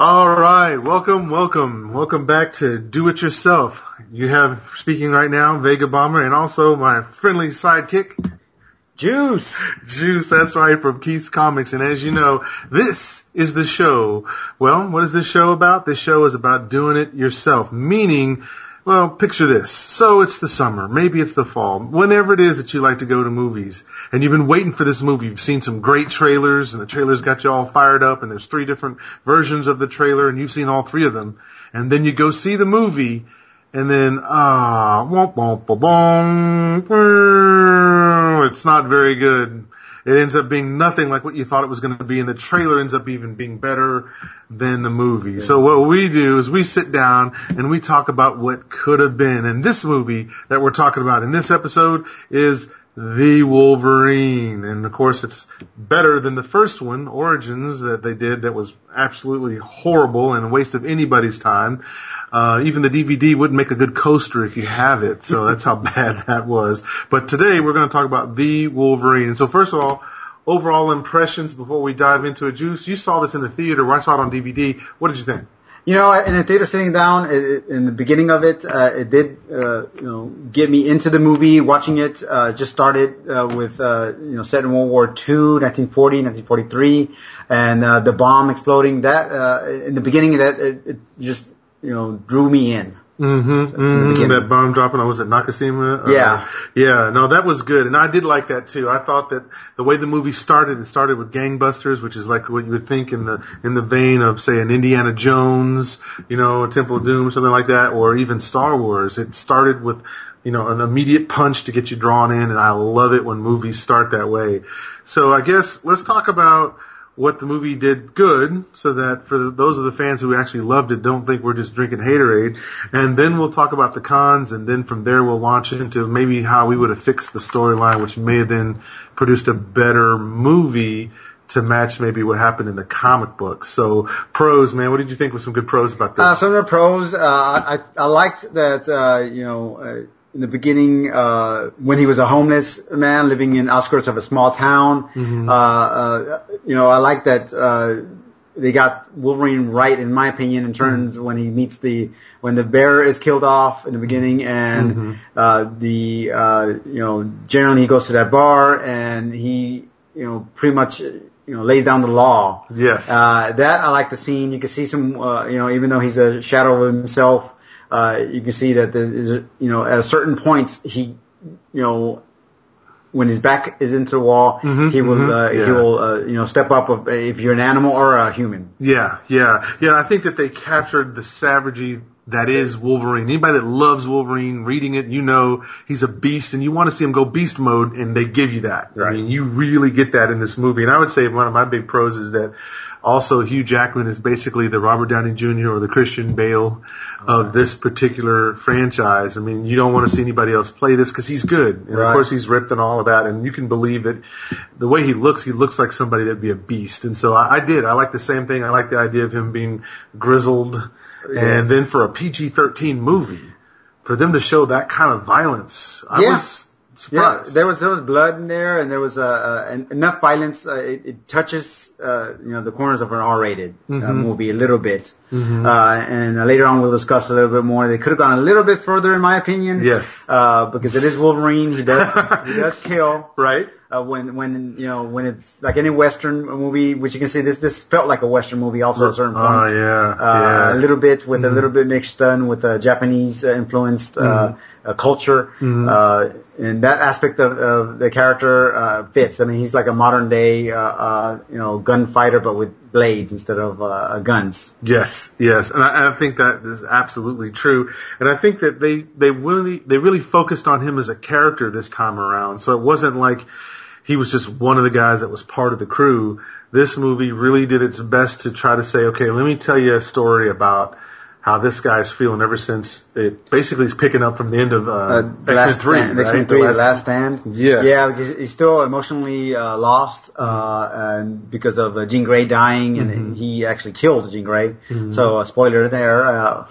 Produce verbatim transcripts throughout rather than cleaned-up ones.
All right, welcome, welcome, welcome back to Do It Yourself. You have speaking right now Vega Bomber and also my friendly sidekick, Juice. Juice, that's right, from Keith's Comics. And as you know, this is the show. Well, what is this show about? This show is about doing it yourself, meaning, well, picture this. So it's the summer, maybe it's the fall, whenever it is that you like to go to movies, and you've been waiting for this movie. You've seen some great trailers, and the trailers got you all fired up, and there's three different versions of the trailer, and you've seen all three of them. And then you go see the movie, and then, ah, womp, womp, womp, womp, it's not very good. It ends up being nothing like what you thought it was going to be, and the trailer ends up even being better than the movie. So what we do is we sit down and we talk about what could have been. And this movie that we're talking about in this episode is The Wolverine. And of course it's better than the first one, Origins, that they did, that was absolutely horrible and a waste of anybody's time. Uh, even the D V D wouldn't make a good coaster if you have it. So that's how bad that was. But today we're going to talk about The Wolverine. And so first of all, overall impressions before we dive into it. Juice, you saw this in the theater, or I saw it on D V D. What did you think? You know, in the theater sitting down, it, in the beginning of it, uh, it did, uh, you know, get me into the movie. Watching it, uh, just started, uh, with, uh, you know, set in World War Two, nineteen forty, nineteen forty-three, and, uh, the bomb exploding. That, uh, in the beginning, that, it, it just, you know, drew me in. Mm-hmm, So, mm-hmm. That bomb dropping, I was at Nakashima. Yeah. Uh, yeah, no, that was good. And I did like that too. I thought that the way the movie started, it started with gangbusters, which is like what you would think in the, in the vein of, say, an Indiana Jones, you know, a Temple of Doom, something like that, or even Star Wars. It started with, you know, an immediate punch to get you drawn in, and I love it when movies start that way. So I guess let's talk about what the movie did good, so that for those of the fans who actually loved it don't think we're just drinking haterade. And then we'll talk about the cons, and then from there we'll launch into maybe how we would have fixed the storyline, which may have then produced a better movie to match maybe what happened in the comic books. So pros, man, what did you think was some good pros about this? Uh, some of the pros, uh, I, I liked that, uh, you know, uh, in the beginning, uh, when he was a homeless man living in outskirts of a small town, Mm-hmm. uh, uh, you know, I like that, uh, they got Wolverine right, in my opinion, in terms mm-hmm. when he meets the, when the bear is killed off in the beginning, and, mm-hmm. uh, the, uh, you know, generally he goes to that bar and he, you know, pretty much, you know, lays down the law. Yes. Uh, that I like the scene. You can see some, uh, you know, even though he's a shadow of himself, Uh, you can see that there is, you know, at a certain point, he, you know, when his back is into the wall, mm-hmm, he will, mm-hmm, uh, yeah. he will, uh, you know, step up of, if you're an animal or a human. Yeah, yeah, yeah. I think that they captured the savagery that is Wolverine. Anybody that loves Wolverine, reading it, you know he's a beast, and you want to see him go beast mode, and they give you that. Right. I mean, you really get that in this movie. And I would say one of my big pros is that also Hugh Jackman is basically the Robert Downey Junior or the Christian Bale of this particular franchise. I mean, you don't want to see anybody else play this because he's good. And Right. of course he's ripped and all of that, and you can believe that the way he looks, he looks like somebody that'd be a beast. And so I, I did. I like the same thing. I like the idea of him being grizzled. Yeah. And then for a P G thirteen movie, for them to show that kind of violence, I Yeah. was surprised. Yeah, there was there was blood in there, and there was uh, uh, enough violence. Uh, it, it touches, uh, you know, the corners of an R-rated mm-hmm. uh, movie a little bit. Mm-hmm. Uh, and uh, later on we'll discuss a little bit more. They could have gone a little bit further, in my opinion. Yes. Uh, because it is Wolverine. He does he does kill. Right. Uh, when, when, you know, when it's like any Western movie, which you can see this, this felt like a Western movie also at certain points. Oh, yeah, uh, yeah. A little bit with mm-hmm. a little bit mixed in with uh, Japanese uh, influenced, uh, mm-hmm. uh, culture. Mm-hmm. Uh, and that aspect of, of the character, uh, fits. I mean, he's like a modern day, uh, uh, you know, gunfighter, but with blades instead of, uh, guns. Yes, yes. And I, I think that is absolutely true. And I think that they, they really, they really focused on him as a character this time around. So it wasn't like he was just one of the guys that was part of the crew. This movie really did its best to try to say, okay, let me tell you a story about how this guy's feeling ever since it basically is picking up from the end of, uh, Uh, X-Men three, Stand, right? X-Men three, The Last Stand. Yes. Yeah, because he's still emotionally, uh, lost, uh, and because of uh, Jean Grey dying, and mm-hmm. he actually killed Jean Grey. Mm-hmm. So, uh, spoiler there, uh,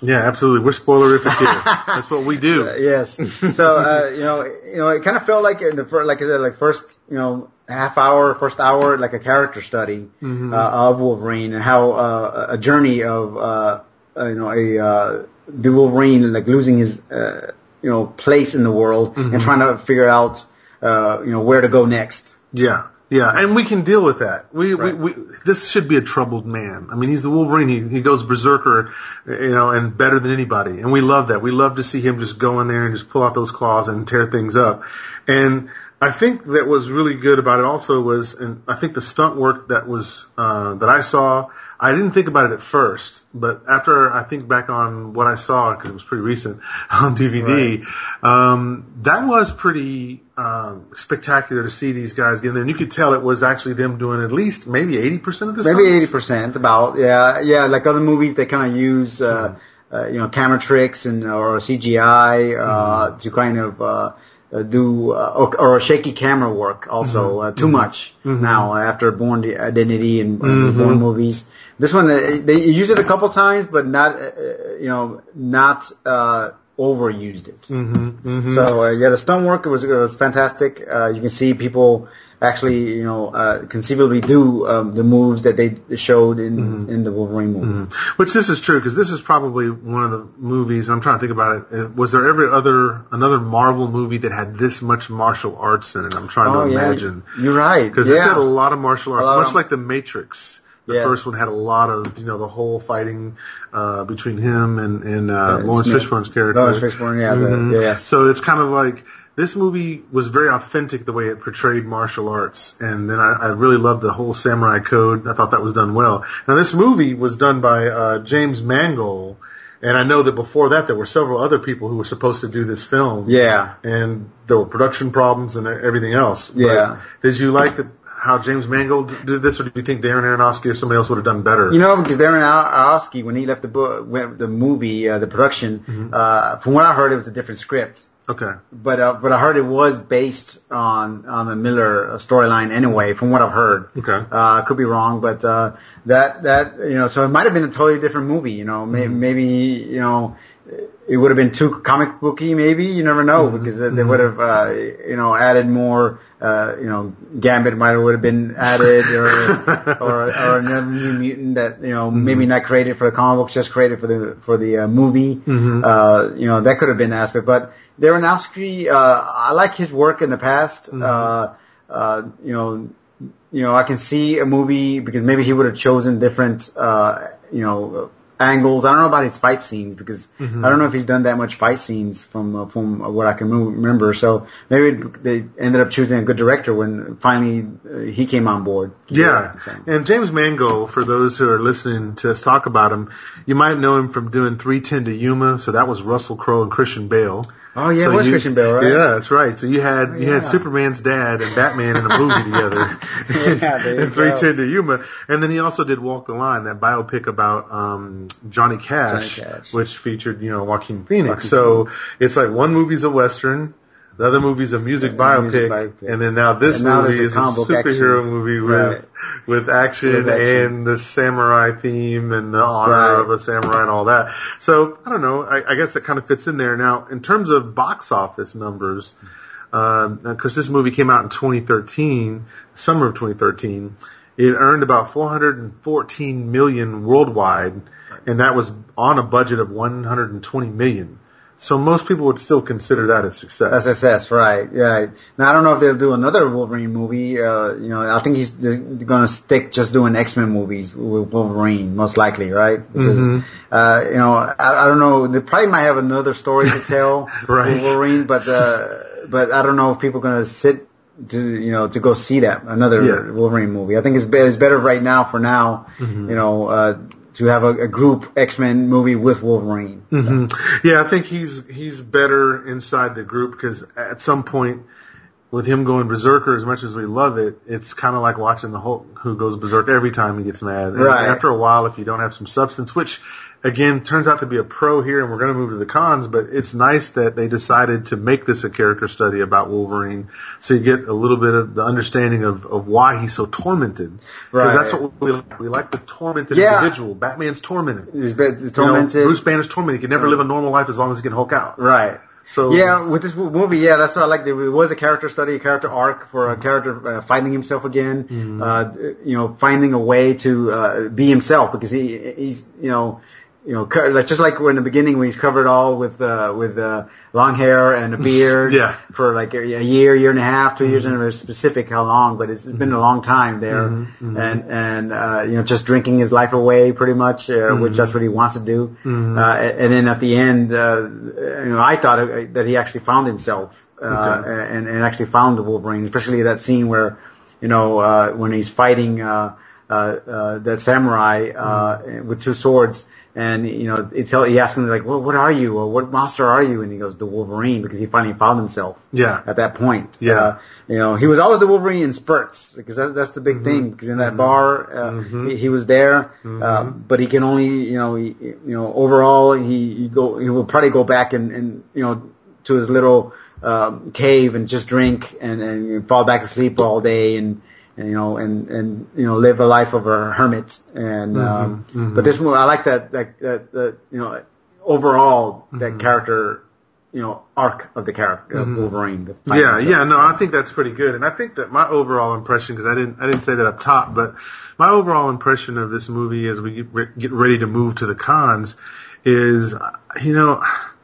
Yeah, absolutely. We're spoilerific here. That's what we do. Uh, yes. So, uh, you know, you know, it kind of felt like in the first, like I said, like first, you know, half hour, first hour, like a character study mm-hmm. uh, of Wolverine and how uh, a journey of, uh, uh, you know, a uh, the Wolverine like losing his, uh, you know, place in the world mm-hmm. and trying to figure out, uh, you know, where to go next. Yeah. Yeah, and we can deal with that. We, right. we, we, this should be a troubled man. I mean, he's the Wolverine. He, he goes berserker, you know, and better than anybody. And we love that. We love to see him just go in there and just pull out those claws and tear things up. And I think that was really good about it also was, and I think the stunt work that was, uh, that I saw, I didn't think about it at first, but after I think back on what I saw, because it was pretty recent on D V D, right. um, that was pretty um, spectacular to see these guys get in there. And you could tell it was actually them doing at least maybe eighty percent of the Maybe eighty percent, about, yeah. Yeah, like other movies, they kind of use, uh, mm-hmm. uh, you know, camera tricks and or C G I uh, mm-hmm. to kind of uh, do, uh, or, or shaky camera work also, mm-hmm. uh, too mm-hmm. much mm-hmm. now after Bourne Identity and uh, mm-hmm. Bourne movies. This one, they used it a couple times, but not, uh, you know, not uh, overused it. Mm-hmm, mm-hmm. So, uh, yeah, the stunt work, it was, it was fantastic. Uh, you can see people actually, you know, uh, conceivably do um, the moves that they showed in, mm-hmm. in the Wolverine movie. Mm-hmm. Which this is true, because this is probably one of the movies, I'm trying to think about it, was there ever other, another Marvel movie that had this much martial arts in it? I'm trying oh, to yeah. imagine. You're right. Because yeah. this had a lot of martial arts, much of, like The Matrix. The yeah. first one had a lot of, you know, the whole fighting uh between him and, and uh, uh Lawrence Smith. Fishburne's character. Lawrence Fishburne, yeah. Mm-hmm. The, yeah. So it's kind of like, this movie was very authentic the way it portrayed martial arts. And then I, I really loved the whole Samurai Code. I thought that was done well. Now, this movie was done by uh James Mangold. And I know that before that, there were several other people who were supposed to do this film. Yeah. And there were production problems and everything else. Yeah. But did you like the... how James Mangold did this, or do you think Darren Aronofsky or somebody else would have done better? You know, because Darren Aronofsky, when he left the book, the movie, uh, the production, mm-hmm. uh, from what I heard, it was a different script. Okay. But uh, but I heard it was based on on the Miller storyline anyway, from what I've heard. Okay. Uh, I could be wrong, but uh, that that you know, so it might have been a totally different movie. You know, mm-hmm. maybe you know. It would have been too comic booky, maybe. You never know, mm-hmm. because they mm-hmm. would have, uh, you know, added more. Uh, you know, Gambit might have would have been added, or or, or another New Mutant that you know mm-hmm. maybe not created for the comic books, just created for the for the uh, movie. Mm-hmm. Uh, you know, that could have been an aspect. But Darren Aronofsky, uh, I like his work in the past. Mm-hmm. Uh, uh, you know, you know, I can see a movie because maybe he would have chosen different, uh, you know. angles. I don't know about his fight scenes because mm-hmm. I don't know if he's done that much fight scenes from uh, from what I can remember. So maybe they ended up choosing a good director when finally uh, he came on board. Yeah, so. And James Mangold, for those who are listening to us talk about him, you might know him from doing three ten to Yuma. So that was Russell Crowe and Christian Bale. Oh yeah, so it was you, Christian Bale, right? Yeah, that's right. So you had oh, you yeah. had Superman's dad and Batman in a movie together. yeah, in three ten to Yuma, and then he also did Walk the Line, that biopic about um Johnny Cash, Johnny Cash. which featured you know Joaquin Phoenix. Joaquin so Phoenix. It's like one movie's a western. The other movie's a music, yeah, biopic, music biopic, and then now this now movie a is a superhero action. movie with right. with action, with action and the samurai theme and the honor right. of a samurai and all that. So I don't know. I, I guess it kind of fits in there. Now, in terms of box office numbers, because um, this movie came out in twenty thirteen, summer of twenty thirteen, it earned about four hundred fourteen million worldwide, and that was on a budget of one hundred twenty million. So most people would still consider that a success. A success, right? Yeah. Now I don't know if they'll do another Wolverine movie. Uh, you know, I think he's going to stick just doing X-Men movies with Wolverine, most likely, right? Because, mm-hmm. uh, you know, I, I don't know. They probably might have another story to tell right. with Wolverine, but uh, but I don't know if people are going to sit to you know to go see that another yeah. Wolverine movie. I think it's, be- it's better right now for now. Mm-hmm. You know. Uh, to have a, a group X-Men movie with Wolverine. Mm-hmm. Yeah, I think he's he's better inside the group because at some point with him going berserker, as much as we love it, it's kind of like watching the Hulk who goes berserk every time he gets mad. And right. after a while, if you don't have some substance, which again turns out to be a pro here, and we're going to move to the cons, but it's nice that they decided to make this a character study about Wolverine, so you get a little bit of the understanding of, of why he's so tormented. Because right. that's what we like. We like the tormented yeah. individual. Batman's tormented. He's, he's tormented. You know, Bruce Banner's tormented. He can never live a normal life as long as he can Hulk out. Right. So yeah, with this movie, yeah, that's what I liked. It was a character study, a character arc for a character uh, finding himself again, mm-hmm. uh, you know, finding a way to uh, be himself, because he he's you know. You know, like just like in the beginning when he's covered all with uh, with uh, long hair and a beard yeah. for like a, a year, year and a half, two mm-hmm. years, and it's specific how long, but it's been a long time there, mm-hmm. and and uh, you know, just drinking his life away pretty much, uh, mm-hmm. which that's what he wants to do. Mm-hmm. Uh, and then at the end, uh, you know, I thought that he actually found himself uh, okay. and and actually found the Wolverine, especially that scene where, you know, uh, when he's fighting uh, uh, uh, that samurai uh, mm-hmm. with two swords. And, you know, it's, he asks him, like, well, what are you? Or what monster are you? And he goes, the Wolverine, because he finally found himself. Yeah. At that point. Yeah. Uh, you know, he was always the Wolverine in spurts, because that's, that's the big mm-hmm. thing. Because in that mm-hmm. bar, uh, mm-hmm. he, he was there, mm-hmm. uh, but he can only, you know, he, you know, overall, he, he go, he will probably go back and, and, you know, to his little, um, cave and just drink and, and fall back asleep all day and, And, you know, and, and, you know, live a life of a hermit. And, mm-hmm, um, mm-hmm. but this movie, I like that, that, that, that you know, overall, mm-hmm. that character, you know, arc of the character, mm-hmm. of Wolverine. The yeah, yeah, no, I think that's pretty good. And I think that my overall impression, because I didn't, I didn't say that up top, but my overall impression of this movie as we get, re- get ready to move to the cons is, you know,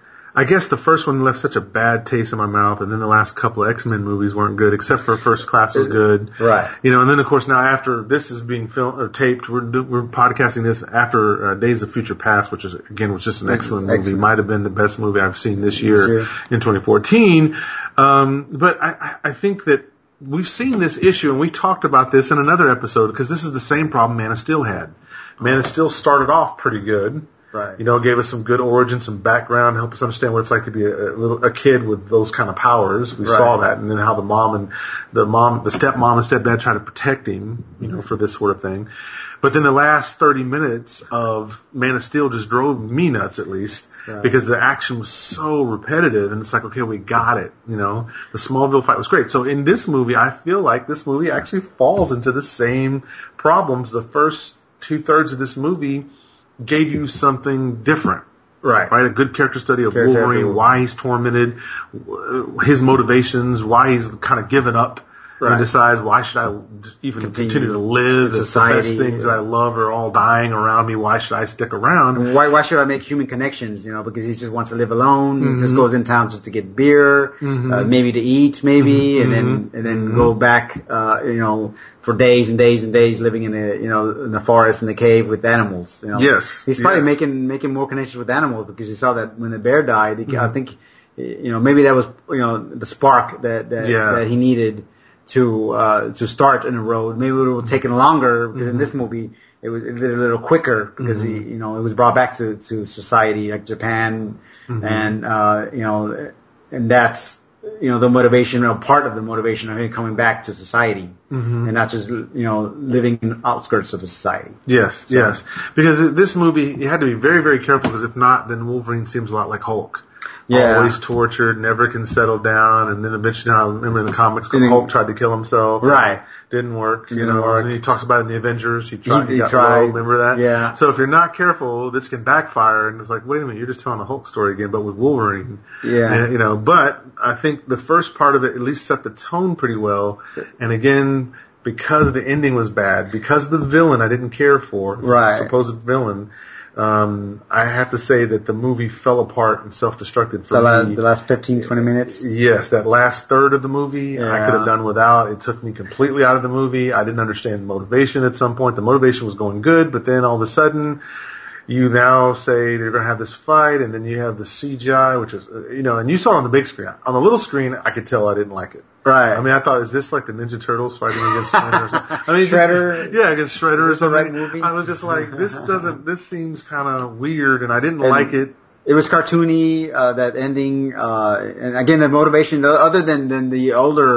I guess the first one left such a bad taste in my mouth, and then the last couple of X-Men movies weren't good, except for First Class was good. Right. You know, and then of course now after this is being filmed or taped, we're we're podcasting this after uh, Days of Future Past, which is again was just an excellent movie. Excellent. Might have been the best movie I've seen this year sure. in twenty fourteen. Um, but I, I think that we've seen this issue, and we talked about this in another episode, because this is the same problem Man of Steel had. Man of Steel started off pretty good. Right. You know, gave us some good origin, some background, help us understand what it's like to be a, a little a kid with those kind of powers. We right. saw that, and then how the mom and the mom, the stepmom and stepdad try to protect him, you know, for this sort of thing. But then the last thirty minutes of Man of Steel just drove me nuts, at least, right. because the action was so repetitive, and it's like, okay, we got it. You know, the Smallville fight was great. So in this movie, I feel like this movie actually falls into the same problems. The first two thirds of this movie gave you something different. Right. Right? A good character study of character Wolverine, study. why he's tormented, his motivations, why he's kind of given up right. and decides, why should I even continue, continue to live? Society. The best things that I love are all dying around me. Why should I stick around? Why why should I make human connections? You know, because he just wants to live alone. Mm-hmm. He just goes in town just to get beer, mm-hmm. uh, maybe to eat, maybe, mm-hmm. and then and then mm-hmm. go back, uh, you know, for days and days and days living in the, you know, in the forest, in the cave with animals. You know? Yes. He's probably yes. making, making more connections with animals, because he saw that when the bear died, he, mm-hmm. I think, you know, maybe that was, you know, the spark that, that, yeah. that he needed to, uh, to start in a road. Maybe it would have taken longer, because mm-hmm. in this movie, it was a little quicker, because mm-hmm. he, you know, it was brought back to, to society, like Japan, mm-hmm. and, uh, you know, and that's, you know, the motivation, or part of the motivation of him coming back to society, mm-hmm. and not just, you know, living in the outskirts of the society. Yes, so. yes. Because this movie, you had to be very, very careful, because if not, then Wolverine seems a lot like Hulk. Yeah. Always tortured, never can settle down, and then eventually, I remember in the comics, Hulk tried to kill himself. Right. Didn't work, you Didn't know, work. and he talks about it in the Avengers. He tried, he, he, he got tried. low, remember that? Yeah. So if you're not careful, this can backfire, and it's like, wait a minute, you're just telling a Hulk story again, but with Wolverine. Yeah. And, you know, but I think the first part of it at least set the tone pretty well, and again, because the ending was bad, because the villain I didn't care for, right. the supposed villain, um, I have to say that the movie fell apart and self-destructed for the last, me. The last fifteen, twenty minutes? Yes, that last third of the movie, yeah. I could have done without. It took me completely out of the movie. I didn't understand the motivation at some point. The motivation was going good, but then all of a sudden, you now say they're going to have this fight, and then you have the C G I, which is, you know, and you saw it on the big screen. On the little screen, I could tell I didn't like it. Right. I mean, I thought, is this like the Ninja Turtles fighting against Shredder or something? I mean, Shredder. Just, yeah, against Shredder or something. Right movie? I was just like, this doesn't, this seems kind of weird, and I didn't and like it. It was cartoony, uh, that ending, uh, and again, the motivation, other than, than the older,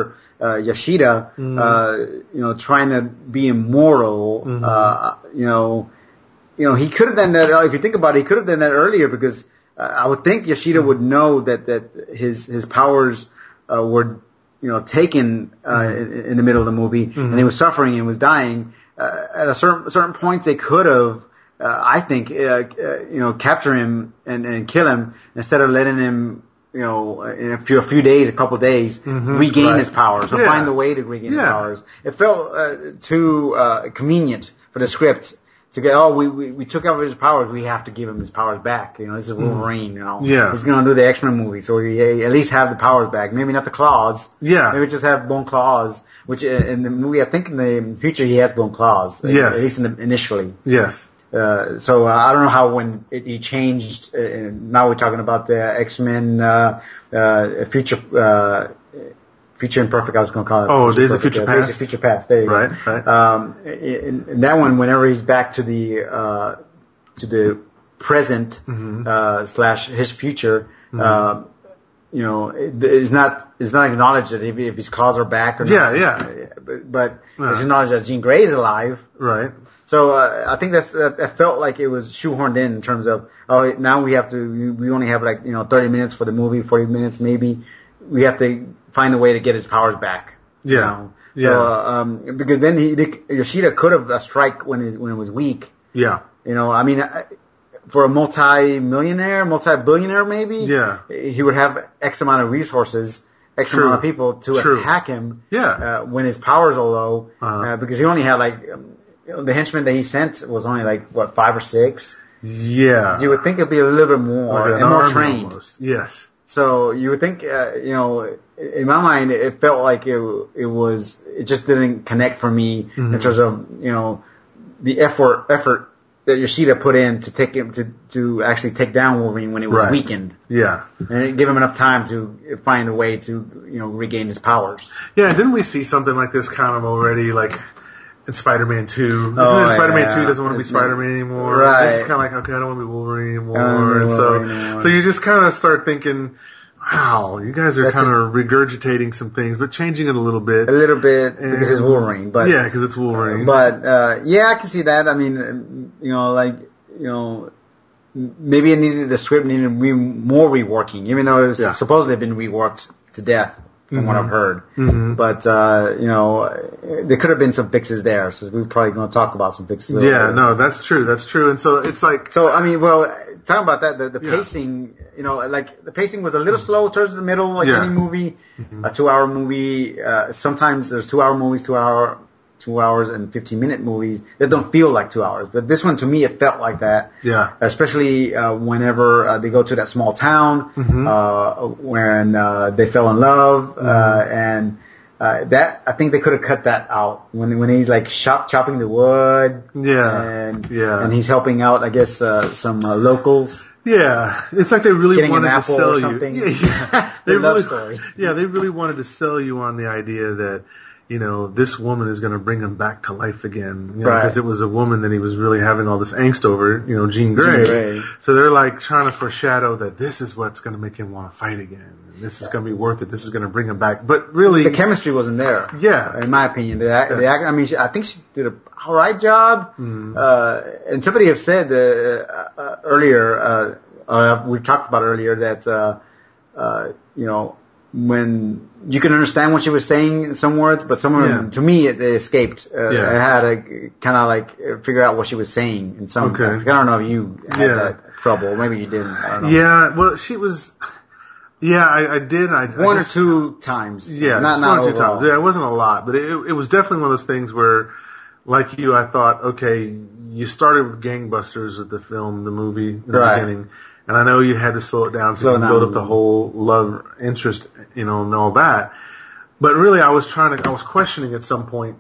uh, Yoshida, mm-hmm. uh, you know, trying to be immoral, mm-hmm. uh, you know, you know, he could have done that. If you think about it, he could have done that earlier because uh, I would think Yoshida mm-hmm. would know that that his his powers uh, were, you know, taken uh, mm-hmm. in, in the middle of the movie, mm-hmm. and he was suffering and was dying. Uh, at a certain certain points, they could have, uh, I think, uh, uh, you know, capture him and, and kill him instead of letting him, you know, in a few, a few days, a couple of days, mm-hmm. regain right. his powers or yeah. find a way to regain yeah. his powers. It felt uh, too uh, convenient for the script to get, oh, we, we we took over his powers, we have to give him his powers back. You know, this is Wolverine. You know, yeah. he's going to do the X-Men movie, so he at least have the powers back. Maybe not the claws. Yeah, maybe just have bone claws. Which in the movie, I think in the future he has bone claws. Yes. At least in the, initially. Yes. Uh, so uh, I don't know how when it, he changed. Uh, now we're talking about the X-Men uh, uh, future uh, future imperfect. I was going to call it. Oh, Days of Future Future Past. Past. Days of Future Past. There you right, go. Right. Um, in, in that one, whenever he's back to the uh, to the present mm-hmm. uh, slash his future. Mm-hmm. Uh, You know, it's not it's not acknowledged that if, if his claws are back or yeah, not. Yeah, yeah. But, but yeah. it's acknowledged that Jean Grey is alive. Right. So uh, I think that's uh, that felt like it was shoehorned in in terms of oh now we have to we only have like you know thirty minutes for the movie, forty minutes maybe. We have to find a way to get his powers back. Yeah. You know? Yeah. So, uh, um, because then he Yoshida could have a strike when it when it was weak. Yeah. You know, I mean. I, For a multi-millionaire, multi-billionaire maybe, yeah, he would have X amount of resources, X True. amount of people to True. attack him. Yeah, uh, when his powers are low, uh-huh. uh, because he only had like um, you know, the henchmen that he sent was only like what five or six. Yeah, you would think it'd be a little bit more like and more trained. Almost. Yes. So you would think, uh, you know, in my mind, it felt like it it was it just didn't connect for me mm-hmm. in terms of you know the effort effort. that Yoshida put in to take him to, to actually take down Wolverine when he was right. weakened. Yeah. And give him enough time to find a way to, you know, regain his powers. Yeah, didn't we see something like this kind of already, like in Spider-Man two? Isn't oh, it Spider-Man yeah. two doesn't want to be Spider-Man anymore? Right. This is kind of like, okay, I don't want to be Wolverine anymore. Wolverine and so, anymore. so you just kind of start thinking, wow, you guys are That's kind of regurgitating some things, but changing it a little bit. A little bit, and, because it's Wolverine. But yeah, because it's Wolverine. But, uh, yeah, I can see that. I mean, you know, like, you know, maybe it needed, the script needed to be more reworking, even though it was yeah. supposedly been reworked to death, from mm-hmm. what I've heard. Mm-hmm. But, uh, you know, there could have been some fixes there, so we're probably going to talk about some fixes. Yeah, no, that's true, that's true. And so it's like... So, I mean, well, talking about that, the, the yeah. pacing, you know, like, the pacing was a little slow towards the middle, like yeah. any movie, mm-hmm. a two-hour movie. Uh, sometimes there's two-hour movies, two-hour, two hours and fifteen-minute movies that don't feel like two hours. But this one, to me, it felt like that. Yeah. Especially uh, whenever uh, they go to that small town, mm-hmm. uh, when uh, they fell in love, mm-hmm. uh, and uh, that I think they could have cut that out when when he's like chop, chopping the wood. Yeah. And yeah. and he's helping out, I guess, uh, some uh, locals. Yeah, it's like they really Getting wanted an to apple sell or you. something. Yeah, yeah. they love really, story. yeah, they really wanted to sell you on the idea that, you know, this woman is going to bring him back to life again. You know, right. Because it was a woman that he was really having all this angst over, you know, Jean Grey. Jean Grey. So they're like trying to foreshadow that this is what's going to make him want to fight again. And this is going to be worth it. This is going to bring him back. But really, the chemistry wasn't there. Yeah. In my opinion. The, yeah. the act, I mean, she, I think she did a all right job. Mm. Uh, and somebody have said uh, uh, earlier, uh, uh, we've talked about earlier that, uh, uh, you know, when you can understand what she was saying in some words, but some of them, yeah. to me, it, it escaped. Uh, yeah. I had to kind of like figure out what she was saying in some. Okay. I don't know if you had yeah. that trouble. Maybe you didn't. I don't know. Yeah. Well, she was. Yeah, I, I did. I, one I just, or two times. Yeah, not, just not one or two overall. times. Yeah, it wasn't a lot, but it, it was definitely one of those things where, like you, I thought, okay, you started with gangbusters at the film, the movie in the right. beginning, and I know you had to slow it down so slow you can build up the whole love interest, you know, and all that. But really, I was trying to, I was questioning at some point,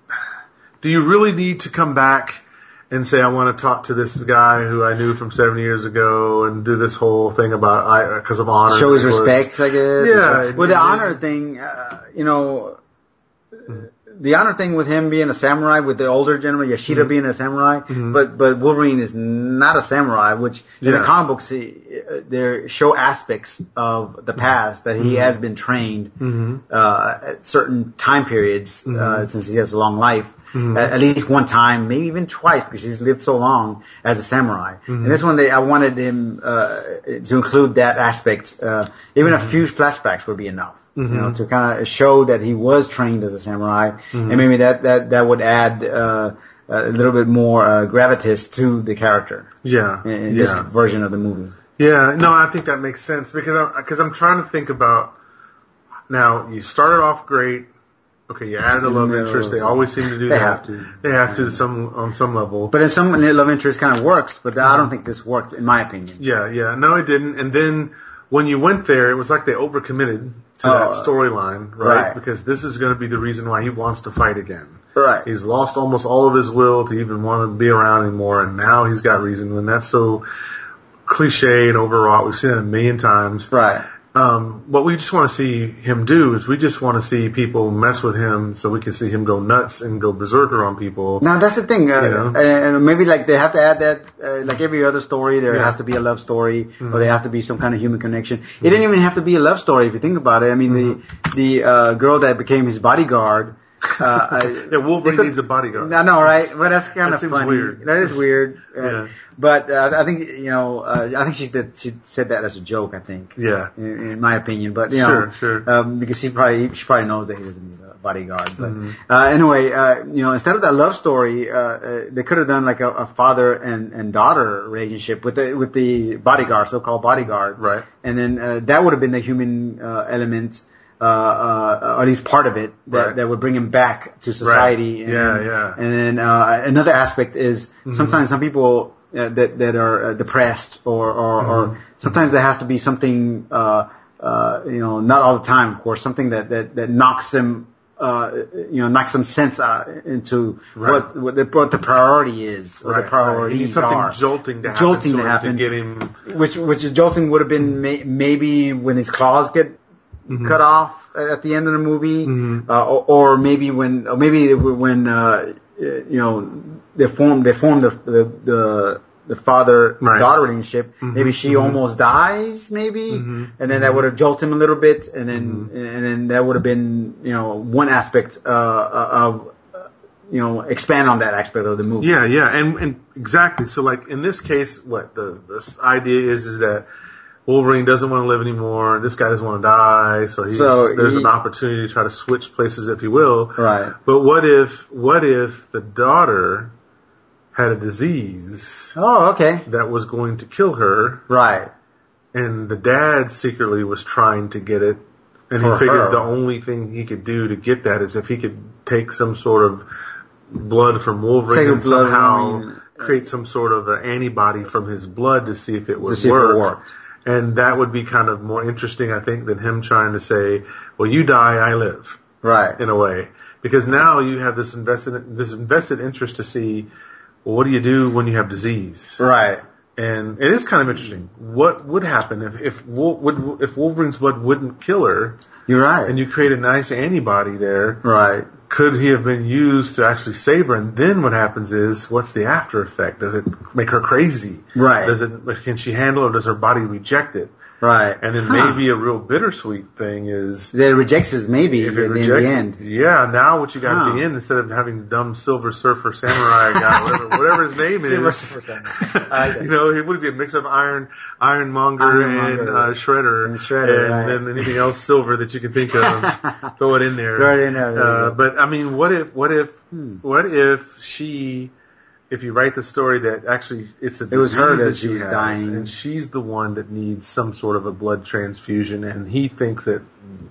do you really need to come back and say, I want to talk to this guy who I knew from seven years ago and do this whole thing about, I, because of honor. Show his respect, I guess. Yeah. Well, the honor thing, uh, you know, the honor thing with him being a samurai, with the older gentleman, Yashida mm-hmm. being a samurai, mm-hmm. but but Wolverine is not a samurai, which in yeah. the comic books, they show aspects of the past that he mm-hmm. has been trained mm-hmm. uh, at certain time periods mm-hmm. uh, since he has a long life. Mm-hmm. At, at least one time, maybe even twice, because he's lived so long as a samurai. Mm-hmm. And this one, they, I wanted him uh, to include that aspect. Uh, even mm-hmm. a few flashbacks would be enough, mm-hmm. you know, to kind of show that he was trained as a samurai, mm-hmm. and maybe that that that would add uh, a little bit more uh, gravitas to the character. Yeah, in, in yeah. this version of the movie. Yeah, no, I think that makes sense because I'm, because I'm trying to think about now. You started off great. Okay, you added a love no, interest. They always seem to do they that. Have to. They have to some on some level. But in some love interest kind of works, but I don't think this worked in my opinion. Yeah, yeah. No, it didn't. And then when you went there, it was like they overcommitted to oh, that storyline, right? right? Because this is going to be the reason why he wants to fight again. Right. He's lost almost all of his will to even want to be around anymore, and now he's got reason. And that's so cliche and overwrought. We've seen it a million times. Right. Um, what we just want to see him do is we just want to see people mess with him so we can see him go nuts and go berserker on people. Now, that's the thing. Uh, you know? And maybe like they have to add that, uh, like every other story, there yeah. has to be a love story mm-hmm. or there has to be some kind of human connection. Mm-hmm. It didn't even have to be a love story if you think about it. I mean, mm-hmm. the, the, uh, girl that became his bodyguard, uh, yeah, Wolverine could, needs a bodyguard. I know, right? But that's kind that of funny. Weird. That is weird. Uh, yeah. But uh, I think you know, uh, I think she did, she said that as a joke. I think. Yeah. In, in my opinion, but you sure, know, sure. Um, because she probably she probably knows that he doesn't need a bodyguard. But mm-hmm. uh, anyway, uh, you know, instead of that love story, uh, uh, they could have done like a, a father and, and daughter relationship with the with the bodyguard, so-called bodyguard. Right. And then uh, that would have been the human uh, element. Uh, uh, or at least part of it that, right. that would bring him back to society. Right. And, yeah, yeah. And then uh, another aspect is mm-hmm. sometimes some people uh, that that are uh, depressed, or or, mm-hmm. or sometimes there has to be something, uh, uh, you know, not all the time, of course, something that that that knocks them, uh, you know, knocks some sense uh, into right. what what the, what the priority is, what right. the priorities right. something are. jolting to happen, jolting to happen, to get him, which which is jolting would have been may, maybe when his claws get. Mm-hmm. cut off at the end of the movie, mm-hmm. uh, or, or maybe when, or maybe when, uh, you know, they form, they form the, the, the, the father-daughter right. relationship. Mm-hmm. Maybe she mm-hmm. almost dies, maybe, mm-hmm. and then that would have jolted him a little bit, and then, mm-hmm. and then that would have been, you know, one aspect, uh, of, you know, expand on that aspect of the movie. Yeah, yeah, and, and exactly. So like in this case, what the, the idea is, is that Wolverine doesn't want to live anymore. This guy doesn't want to die, so, he's, so there's he, an opportunity to try to switch places, if you will. Right. But what if, what if the daughter had a disease? Oh, okay. That was going to kill her. Right. And the dad secretly was trying to get it, and For he figured her. the only thing he could do to get that is if he could take some sort of blood from Wolverine Take and blood somehow Wolverine. create some sort of an antibody from his blood to see if it would to see work. If it worked. And that would be kind of more interesting, I think, than him trying to say, well, you die, I live. Right. In a way. Because now you have this invested, this invested interest to see, well, what do you do when you have disease? Right. And it is kind of interesting. What would happen if, if, would, if Wolverine's blood wouldn't kill her? You're right. And you create a nice antibody there. Right. Could he have been used to actually save her? And then what happens is, what's the after effect? Does it make her crazy? Right. Does it, can she handle it, or does her body reject it? Right. And then huh. maybe a real bittersweet thing is... That it rejects us maybe if it in, rejects, in the end. Yeah, now what you got huh. at the end, instead of having dumb Silver Surfer Samurai guy, whatever, whatever his name Silver is. Surfer Samurai. You know, what is he, a mix of Iron, Ironmonger, Ironmonger and uh, Shredder. And Shredder, and right. then anything else silver that you can think of. Throw it in there. Throw it in there. Uh, but I mean, what if, what if, hmm. what if she... If you write the story that actually it's a disease it was her that, that she she was has, dying, and she's the one that needs some sort of a blood transfusion, and he thinks that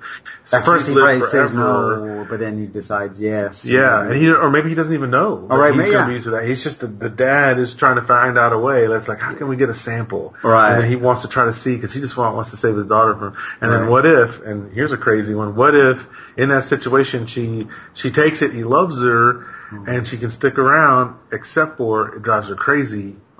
at first he probably forever, says no, but then he decides yes. Yeah, and, and he or maybe he doesn't even know. All right, he's maybe, going to yeah. be used to that. He's just the, the dad is trying to find out a way. That's like, how can we get a sample? Right. And then he wants to try to see because he just want, wants to save his daughter from. And right. then what if? And here's a crazy one. What if in that situation she she takes it, he loves her. And she can stick around, except for it drives her crazy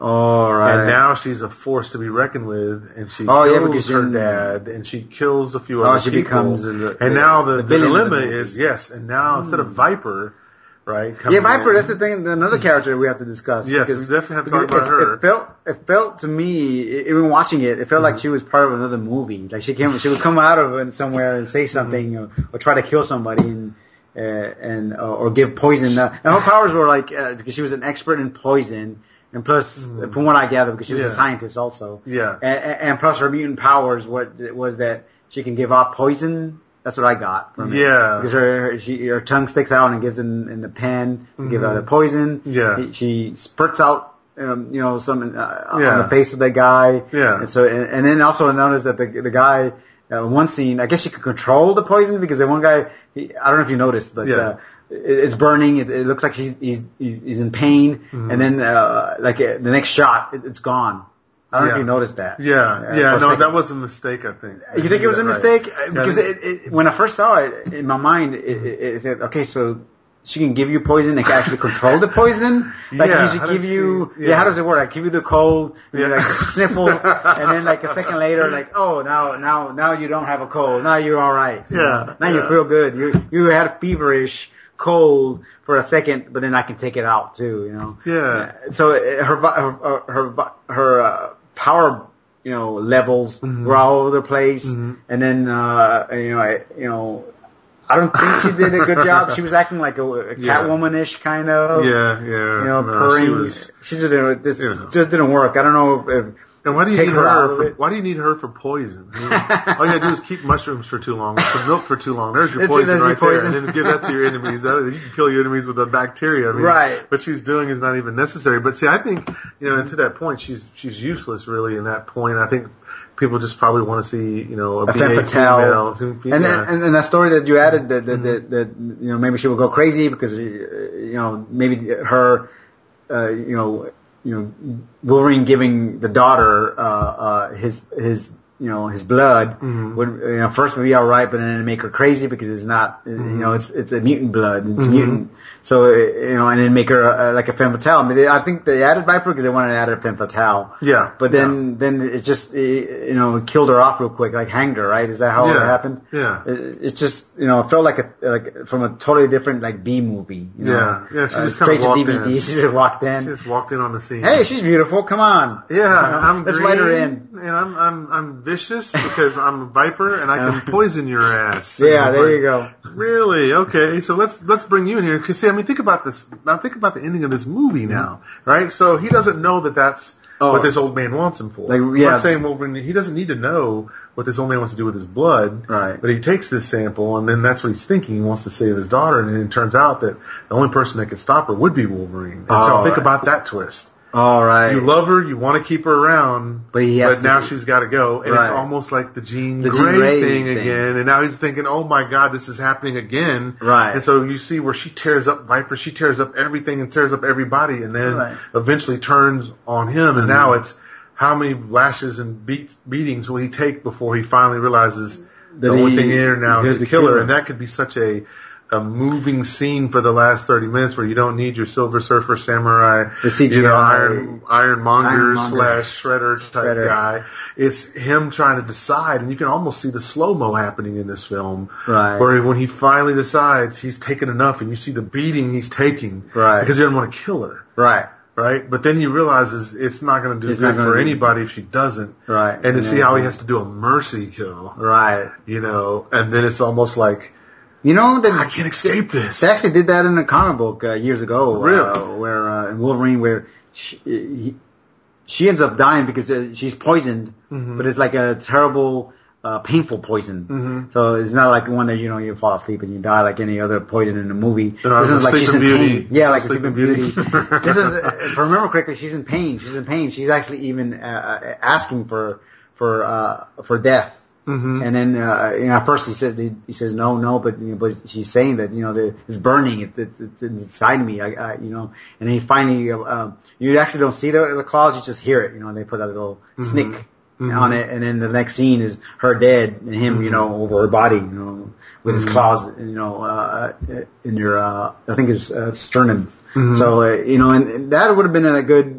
Oh, right. And now she's a force to be reckoned with, and she oh, kills yeah, because her she, dad, and she kills a few oh, other she people. becomes the, and now the, the, the dilemma the is, yes, and now mm. instead of Viper, right? Yeah, Viper, in, that's the thing, another character we have to discuss. Yes, because, we definitely have to talk about it, her. It felt, it felt to me, even watching it, it felt mm-hmm. like she was part of another movie. Like she came, she would come out of it somewhere and say something mm-hmm. or, or try to kill somebody and, uh, and, uh, or give poison. Uh, and her powers were like, uh, because she was an expert in poison. And plus, mm-hmm. from what I gather, because she was yeah. a scientist also. Yeah. And, and plus her mutant powers, what was that she can give off poison. That's what I got from it. Yeah. Because her, her, she, her tongue sticks out and gives in, in the pen to mm-hmm. give out the poison. Yeah. She spurts out, um, you know, some, uh, yeah. on the face of the guy. Yeah. And so, and, and then also I noticed that the, the guy, uh, one scene, I guess she could control the poison because the one guy, he, I don't know if you noticed, but, yeah. uh, it's burning. It, it looks like she's, he's, he's, he's in pain. Mm-hmm. And then, uh, like uh, the next shot, it, it's gone. I don't yeah. know if you noticed that. Yeah, uh, yeah, no, that was a mistake, I think. You think it was a mistake? Right. Because yeah. it, it, when I first saw it, in my mind, it, it, it said, okay, so she can give you poison and can actually control the poison? Like, yeah, she give you, she, yeah. yeah, how does it work? I give you the cold, yeah. you like sniffles, and then like a second later, like, oh, now, now, now you don't have a cold. Now you're alright. Yeah. Now yeah. you feel good. You, you had a feverish cold for a second, but then I can take it out too, you know? Yeah. So her, her, her, her, uh, power, you know, levels mm-hmm. were all over the place. Mm-hmm. And then, uh, you know, I, you know, I don't think she did a good job. She was acting like a, a Catwoman-ish kind of. Yeah, yeah. You know, no, purring. She, was, she just didn't, this you know. just didn't work. I don't know if, and why do you take need her, her, her for, why do you need her for poison? I mean, all you gotta do is keep mushrooms for too long, or some milk for too long. There's your it's poison right poison. there. And then give that to your enemies. That, you can kill your enemies with a bacteria. I mean, right. What she's doing is not even necessary. But see, I think, you know, and to that point, she's, she's useless really in that point. I think people just probably want to see, you know, a, a female. And, yeah. then, and and that story that you added that, that, mm-hmm. that, that, you know, maybe she will go crazy because, you know, maybe her, uh, you know, you know, Wolverine giving the daughter, uh, uh, his, his, you know, his blood mm-hmm. would, you know, first would be alright, but then it'd make her crazy because it's not, mm-hmm. you know, it's, it's a mutant blood. It's mm-hmm. mutant. So, you know, and then make her uh, like a femme fatale. I mean, they, I think they added Viper because they wanted to add a femme fatale. Yeah. But then, yeah. then it just, it, you know, killed her off real quick, like hanged her, right? Is that how yeah. it happened? Yeah. It, it's just, you know, it felt like a, like from a totally different, like B movie. You know? Yeah. Yeah. She uh, just kind of walked D V D. in. She just walked in. She just walked in on the scene. Hey, she's beautiful. Come on. Yeah. You know, I'm Let's green, let her in. And I'm, I'm, I'm vicious because I'm a Viper and I can poison your ass. Yeah. There like, you go. Really? Okay. So let's, let's bring you in here. Cause see, I mean, think about this. Now think about the ending of this movie now, right? So he doesn't know that that's oh. what this old man wants him for. Like, I'm yeah. not saying Wolverine, he doesn't need to know what this old man wants to do with his blood. Right. But he takes this sample and then that's what he's thinking. He wants to save his daughter and then it turns out that the only person that could stop her would be Wolverine. And oh, so think right. about that twist. All right. You love her, you want to keep her around, but, he has but to now be. she's got to go. And right. it's almost like the Jean the Grey, Jean Grey thing, thing again. And now he's thinking, oh my God, this is happening again. Right. And so you see where she tears up Viper, she tears up everything and tears up everybody and then right. eventually turns on him. And mm-hmm. now it's how many lashes and beat, beatings will he take before he finally realizes that the only he, thing in her now is to kill her. And that could be such a a moving scene for the last thirty minutes where you don't need your Silver Surfer samurai, the C G I, you know, Iron, Ironmonger, Ironmonger slash Shredder type Shredder. guy. It's him trying to decide, and you can almost see the slow-mo happening in this film. Right. Where when he finally decides he's taken enough, and you see the beating he's taking. Right. Because he doesn't want to kill her. Right. Right? But then he realizes it's not going to do it's good for do... anybody if she doesn't. Right. And, and to see how he has to do a mercy kill. Right. You know, and then it's almost like, you know, that I can't escape this. They actually did that in a comic book uh, years ago. Really? Uh, where uh, in Wolverine, where she, he, she ends up dying because uh, she's poisoned, mm-hmm. but it's like a terrible, uh, painful poison. Mm-hmm. So it's not like one that, you know, you fall asleep and you die like any other poison in the movie. No, this is like she's in Beauty. pain. Yeah, like Sleeping Sleeping Beauty. Beauty. This is, if I remember correctly, she's in pain. She's in pain. She's actually even uh, asking for for uh, for death. Mm-hmm. And then, uh, you know, at first he says, he, he says no, no, but, you know, but she's saying that, you know, the, it's burning, it's, it's, it's inside me, I, I, you know, and then he finally, uh, um, you actually don't see the, the claws, you just hear it, you know, and they put that little mm-hmm. snick mm-hmm. on it, and then the next scene is her dead, and him, mm-hmm. you know, over her body, you know, with mm-hmm. his claws, you know, uh, in your, uh, I think it's, uh, sternum. Mm-hmm. So, uh, you know, and, and that would have been a good,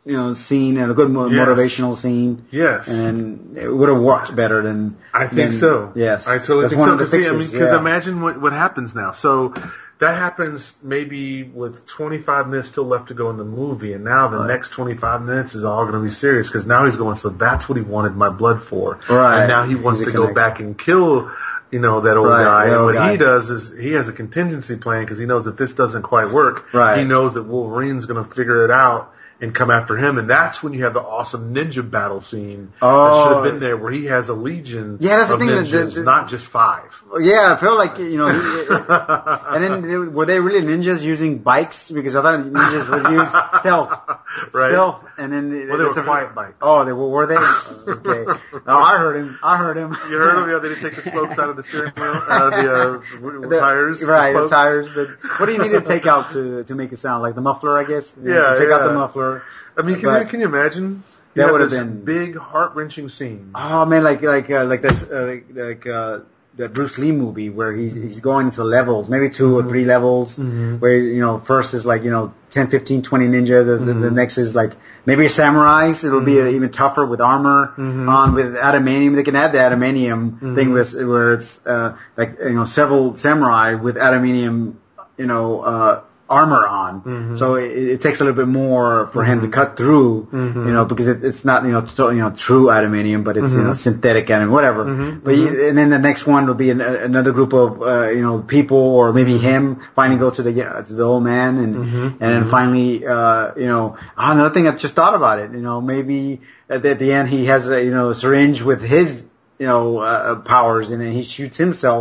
you know, scene and a good mo- yes. motivational scene. Yes. And it would have worked better than. I think than, so. Yes. I totally That's think one so. of the Because fixes, I mean, yeah. imagine what, what happens now. So that happens maybe with twenty-five minutes still left to go in the movie, and now the right. next twenty-five minutes is all going to be serious because now he's going, so that's what he wanted my blood for. Right. And now he wants He's to a go connect. back and kill, you know, that old Right, guy. the And old what guy. he does is he has a contingency plan because he knows if this doesn't quite work, Right. he knows that Wolverine's going to figure it out and come after him. And that's when you have the awesome ninja battle scene Oh. that should have been there where he has a legion Yeah, that's the of thing that- ninjas, that- not just five. Yeah, I felt like, you know, he, and then they- were they really ninjas using bikes? Because I thought ninjas would use stealth. Right. Stealth, and then Well, they were it's a- quiet bikes. Oh, they were, were they? Okay. No, I heard him. I heard him. You heard of? Yeah, they didn't take the spokes out of the steering wheel, out of the, uh, w- The- tires. Right, the, spokes. tires. The, what do you need to take out to to make it sound like the muffler? I guess. You know, Yeah, take out yeah. the muffler. I mean, can, But- you, can you imagine? That You have would have this been- big, heart-wrenching scene. Oh man, like like uh, like this uh, like like uh, that Bruce Lee movie where he's he's going into levels, maybe two Mm-hmm. or three levels, Mhm. where you know first is like you know ten, fifteen, twenty ninjas, the, the Mhm. next is like maybe a samurais. It'll be Mhm. even tougher with armor Mhm. on with adamantium. They can add the adamantium Mhm. thing with where it's uh, like you know several samurai with adamantium, you know. Uh, armor on, Mhm. so it, it takes a little bit more for him to Mhm. cut through, Mhm. you know, because it, it's not you know still, you know true adamantium, but it's you know Mhm. synthetic and whatever. Mhm. But you, and then the next one will be an, another group of uh, you know people, or maybe him finally go to the yeah, to the old man, and Mhm. and then Mhm. finally uh, you know oh, another thing I just thought about it, you know maybe at the, at the end he has a you know syringe with his you know uh, powers, and then he shoots himself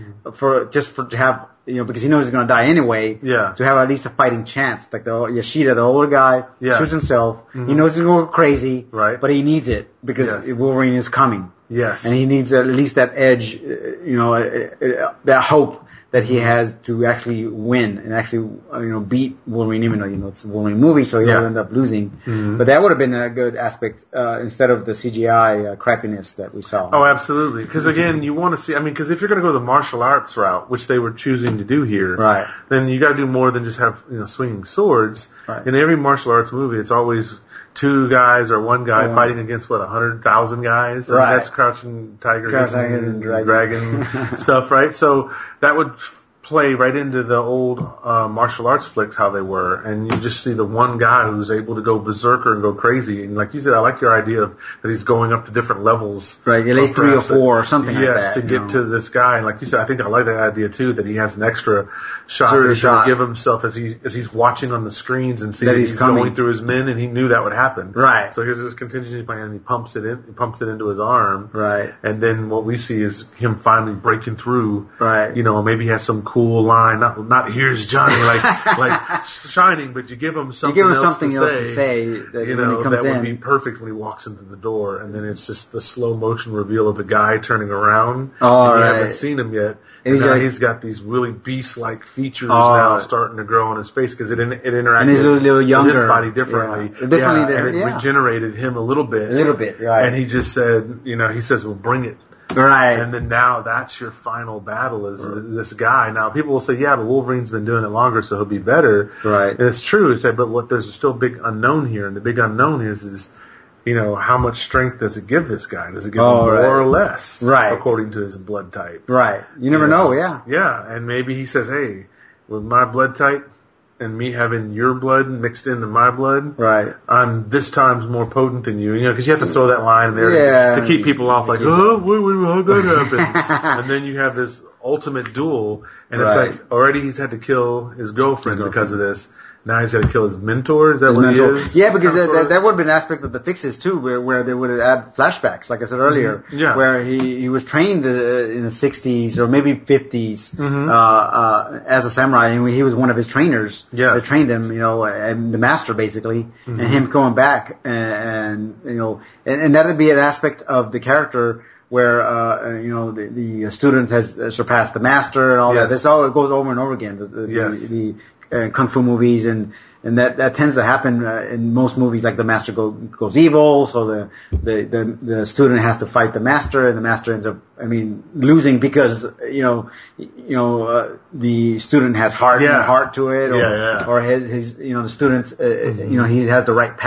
for just for to have. You know, because he knows he's going to die anyway. Yeah. To have at least a fighting chance. Like the Yoshida, the older guy, Yeah. shoots himself. Mhm. He knows he's going to go crazy. Right. But he needs it because Yes. Wolverine is coming. Yes. And he needs at least that edge, uh, you know, uh, uh, that hope that he has to actually win and actually, uh, you know, beat Wolverine, even though, you know, it's a Wolverine movie, so he'll Yeah. end up losing. Mhm. But that would have been a good aspect, uh, instead of the C G I uh, crappiness that we saw. Oh, absolutely. Because again, you want to see. I mean, because if you're going to go the martial arts route, which they were choosing to do here, Right. then you got to do more than just have you know swinging swords. Right. In every martial arts movie, it's always two guys or one guy Yeah. fighting against what a hundred thousand guys. I mean, Right. that's Crouching Tiger, Crouching Hidden Tiger and Dragon. Dragon stuff, right? So that would play right into the old uh, martial arts flicks, how they were, and you just see the one guy who's able to go berserker and go crazy. And like you said, I like your idea of that he's going up to different levels, Right, at least of three or perhaps that- four or something like yes, that, to you get know. to this guy. And like you said, I think I like that idea too, that he has an extra shot Sure, that he's going shot. to give himself as he as he's watching on the screens and see That that he's he's, coming. going through his men, and he knew that would happen. Right. So here's his contingency plan, and he pumps it in, he pumps it into his arm. Right. And then what we see is him finally breaking through. Right. You know, maybe he has some cool line, not not here's Johnny, like like shining, but you give him You something give him else something to else say, to say that you when know, he comes that would in. be perfect when he walks into the door, and then it's just the slow motion reveal of the guy turning around. Oh, and you right. haven't seen him yet. And And he's now like- he's got these really beast-like features Oh. now starting to grow on his face because it in- it interacted And he's a little with younger. his body differently. Yeah. Differently yeah, there, and it yeah. regenerated him a little bit. A little bit, right. And he just said, you know, he says, "Well, bring it." Right. And then now that's your final battle is this guy. Now people will say, yeah, but Wolverine's been doing it longer, so he'll be better. Right. And it's true. He said, but what there's still a big unknown here, and the big unknown is is you know how much strength does it give this guy? Does it give Oh, him more right. or less? Right. According to his blood type. Right. You never You know, yeah. Yeah, and maybe he says, hey, with my blood type and me having your blood mixed into my blood, Right. I'm this times more potent than you, you know, because you have to throw that line in there Yeah. to, to keep people off, like, oh, wait, wait, how'd that happen? And then you have this ultimate duel, and it's Right. like already he's had to kill his girlfriend His because of this. Now he's got to kill his mentor. Is that His what mentor. he is? Yeah, because Kind that, of, that, that would have been an aspect of the fixes too, where where they would have add flashbacks, like I said earlier, Mhm. Yeah. where he he was trained uh, in the sixties or maybe fifties Mhm. uh, uh, as a samurai, and he was one of his trainers. Yeah. that trained him, you know, and the master basically, Mhm. and him going back and, and you know, and, and that would be an aspect of the character. Where uh, you know the, the student has uh, surpassed the master and all Yes. that. This all it goes over and over again. The, the, Yes. the, the uh, kung fu movies and and that that tends to happen uh, in most movies. Like the master go, goes evil, so the, the the the student has to fight the master, and the master ends up, I mean, losing because you know you know uh, the student has heart Yeah. and heart to it, or Yeah, yeah. or his his you know the student uh, you know he has the right path.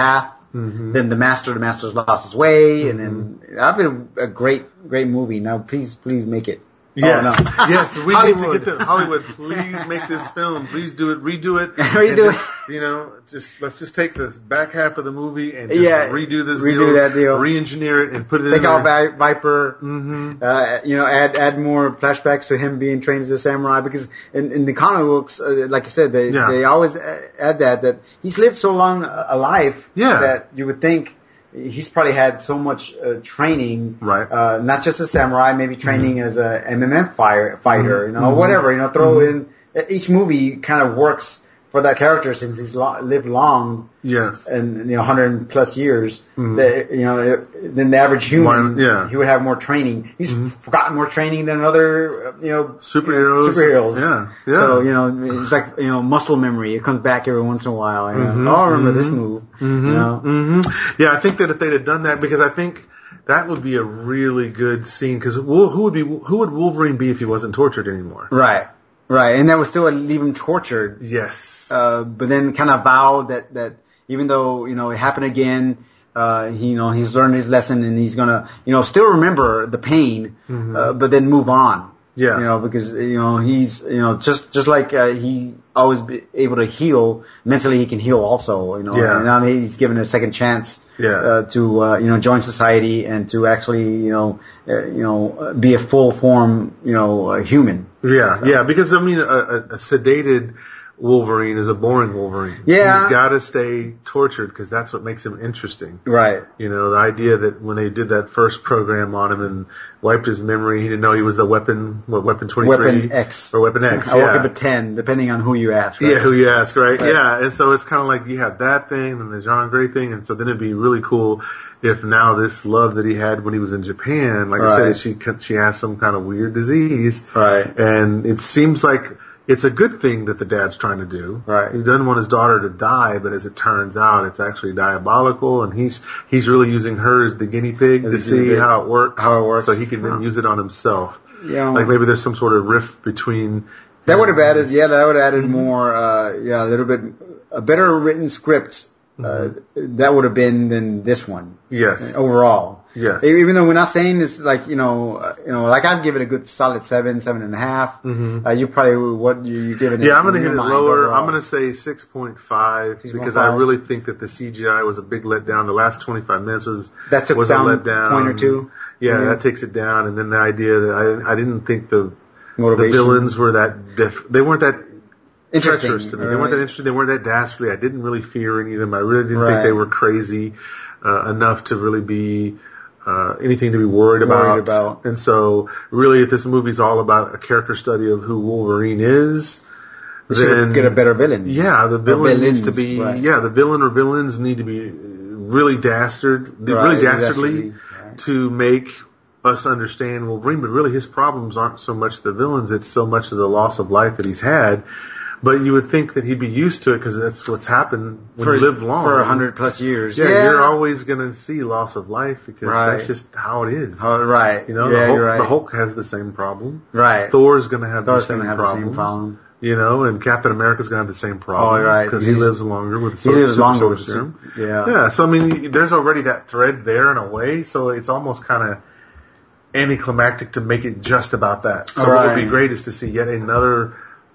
Mm-hmm. Then the master, the master's lost his way, mm-hmm. and then I've been a great, great movie. Now, please, please make it. Yes, oh, no. yes. We Hollywood. need to get the Hollywood. Please make this film. Please do it. Redo it. redo just, it. You know, just let's just take the back half of the movie and just yeah, redo this redo deal, that deal, re-engineer it, and put it. Take in out there. Viper. Mm-hmm. Uh, you know, add add more flashbacks to him being trained as a samurai, because in, in the comic books, uh, like I said, they yeah. they always add that that he's lived so long a life yeah. that you would think. He's probably had so much uh, training, right? Uh, not just a samurai, maybe training mm-hmm. as a M M A fire, fighter, mm-hmm. you know, whatever. You know, throw mm-hmm. in each movie kind of works for that character since he's lo- lived long, yes, and you know, hundred plus years. Mm-hmm. That, you know, than the average human, One, yeah. he would have more training. He's mm-hmm. gotten more training than other, you know, superheroes. Superheroes, yeah, yeah. So you know, it's like you know, muscle memory. It comes back every once in a while. You know? Mm-hmm. Oh, I remember mm-hmm. this move. Mm-hmm. You know? mm-hmm. Yeah, I think that if they'd have done that, because I think that would be a really good scene. Because who would be who would Wolverine be if he wasn't tortured anymore? Right, right, and that would still leave him tortured. Yes. Uh, but then kind of vow that, that even though, you know, it happened again, uh, he, you know, he's learned his lesson and he's gonna, you know, still remember the pain, mm-hmm. uh, but then move on. Yeah. You know, because, you know, he's, you know, just, just like, uh, he always be able to heal, mentally he can heal also, you know, yeah. and now he's given a second chance, yeah. uh, to, uh, you know, join society and to actually, you know, uh, you know, be a full form, you know, uh, human. Yeah. So. Yeah. Because, I mean, a, a, a sedated Wolverine is a boring Wolverine. Yeah. He's got to stay tortured because that's what makes him interesting. Right. You know, the idea that when they did that first program on him and wiped his memory, he didn't know he was the weapon, what, Weapon twenty-three? Weapon X. Or Weapon X, I yeah. woke up at ten, depending on who you ask, right? Yeah, who you ask, right? right? Yeah, and so it's kind of like you have that thing and the Jean Grey thing, and so then it'd be really cool if now this love that he had when he was in Japan, like right. I said, she she has some kind of weird disease. Right. And it seems like it's a good thing that the dad's trying to do. Right. He doesn't want his daughter to die, but as it turns out, it's actually diabolical, and he's he's really using her as the guinea pig as to see pig. how it works. How it works. So he can then use it on himself. Yeah. Like maybe there's some sort of rift between. That would have added, yeah, that would have added mm-hmm. more, uh, yeah, a little bit, a better written script, uh, mm-hmm. that would have been than this one. Yes. Overall. Yes. Even though we're not saying this, like, you know, uh, you know, like I've given it a good solid seven, seven and a half. Mm-hmm. Uh, you probably, what you, you giving it? Yeah, I'm going to hit it lower. Overall. I'm going to say six point five because I really think that the C G I was a big letdown. The last twenty-five minutes was, that took was down a letdown. Point or two. Yeah, mm-hmm. that takes it down. And then the idea that I, I didn't think the, Motivation. the villains were that, diff- they weren't that interesting treacherous to me. Right. They weren't that interesting. They weren't that dastardly. I didn't really fear any of them. I really didn't right. think they were crazy, uh, enough to really be, Uh, anything to be worried about. worried about. And so, really, if this movie's all about a character study of who Wolverine is, we then should get a better villain. Yeah, the villain needs to be. Right. Yeah, the villain or villains need to be really dastard, right, really dastardly, dastardly. Right. to make us understand Wolverine. But really, his problems aren't so much the villains; it's so much of the loss of life that he's had. But you would think that he'd be used to it because that's what's happened when for, you live long. For a hundred plus years. Yeah, yeah, you're always going to see loss of life because right. that's just how it is. Oh, right. You know, yeah, the, Hulk, you're right. the Hulk has the same problem. Right. Thor's going to have, Thor's the same, gonna have problem. the same problem. You know, and Captain America's going to have the same problem. Oh, right. Because he lives longer with the He lives super longer with serum. the Yeah. Yeah, so I mean, there's already that thread there in a way, so it's almost kind of anticlimactic to make it just about that. So right. what would be great is to see yet another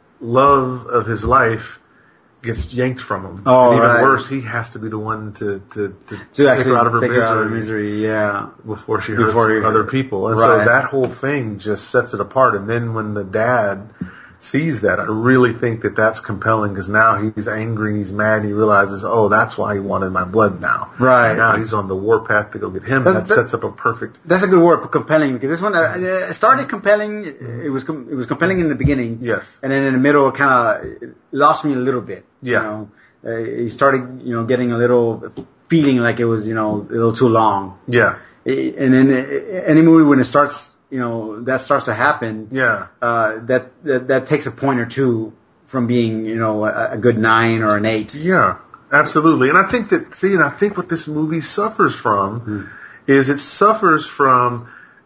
love of his life gets yanked from him. Oh, and even right. worse, he has to be the one to to, to, To take actually her out of her take misery, her out of misery, yeah. before she Before hurts he- other people. And right. so that whole thing just sets it apart. And then when the dad sees that, I really think that that's compelling because now he's angry, he's mad, and he realizes, oh, that's why he wanted my blood now. Right. Now he's on the warpath to go get him. That's- that that- sets up a perfect. That's a good word, compelling, because this one uh, it started compelling. It was com- it was compelling in the beginning. Yes. And then in the middle, it kind of lost me a little bit. Yeah. You know, uh, he started, you know, getting a little feeling like it was, you know, a little too long. Yeah. And then uh, any movie when it starts, you know, that starts to happen. Yeah. Uh, that, that that takes a point or two from being, you know, a, a good nine or an eight. Yeah. Absolutely. And I think that, see, and I think what this movie suffers from Mm. is it suffers from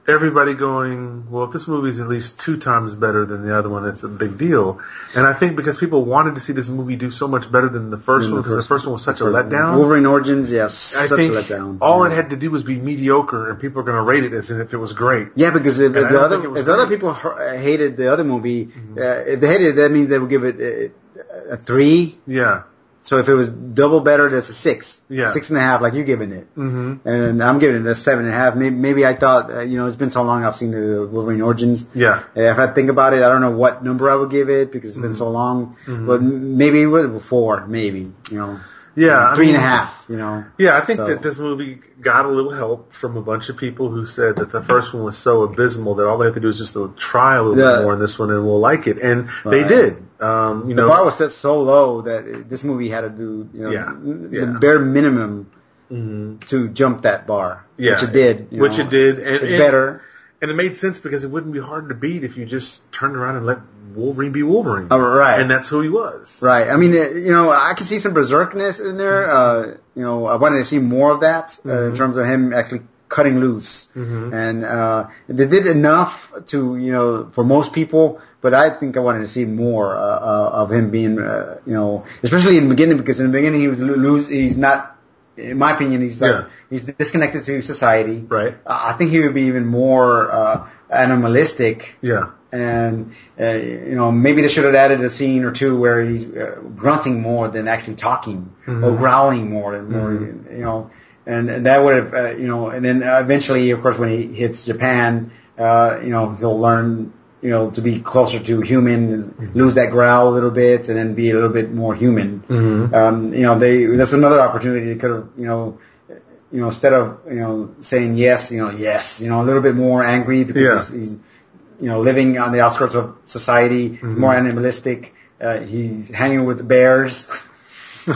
everybody going, well, if this movie's at least two times better than the other one, it's a big deal. And I think because people wanted to see this movie do so much better than the first one, because the first one was such a letdown. Wolverine Origins, yes, I such think a letdown. all yeah. it had to do was be mediocre, and people are going to rate it as if it was great. Yeah, because if, if the other if great. the other people hated the other movie, mm-hmm. uh, if they hated it, that means they would give it a, a three. Yeah. So if it was double better, that's a six. Yeah. Six and a half, like you're giving it. Mm-hmm. And I'm giving it a seven and a half. Maybe, maybe I thought, uh, you know, it's been so long I've seen the Wolverine Origins. Yeah. Uh, if I think about it, I don't know what number I would give it because it's mm-hmm. been so long. Mm-hmm. But maybe it was four, maybe, you know. Yeah. Three I mean, and a half, you know. Yeah, I think so. that this movie got a little help from a bunch of people who said that the first one was so abysmal that all they have to do is just to try a little yeah. bit more in this one and we'll like it. And right. they did. Um, you the know, bar was set so low that this movie had to do, you know, yeah, the yeah. bare minimum mm-hmm. to jump that bar, yeah. which it did. You which know. it did. And, it's and, better. And it made sense because it wouldn't be hard to beat if you just turned around and let Wolverine be Wolverine. Oh, right. And that's who he was. Right. I mean, you know, I can see some berserkness in there. Uh, you know, I wanted to see more of that uh, mm-hmm. in terms of him actually cutting loose. Mm-hmm. And uh, they did enough to, you know, for most people. But I think I wanted to see more uh, uh, of him being, uh, you know, especially in the beginning, because in the beginning he was lose. He's not, in my opinion, he's like, yeah. he's disconnected to society. Right. Uh, I think he would be even more uh, animalistic. Yeah. And uh, you know, maybe they should have added a scene or two where he's uh, grunting more than actually talking, mm-hmm. or growling more than more, mm-hmm. you know, and, and that would have, uh, you know, and then eventually, of course, when he hits Japan, uh, you know, he'll learn. You know, to be closer to human, and mm-hmm. lose that growl a little bit, and then be a little bit more human. Mm-hmm. Um, you know, they that's another opportunity. They could have, you know, you know, instead of you know saying yes, you know, yes, you know, a little bit more angry because yeah. he's, he's, you know, living on the outskirts of society. Mm-hmm. He's more animalistic. Uh, he's hanging with the bears. or,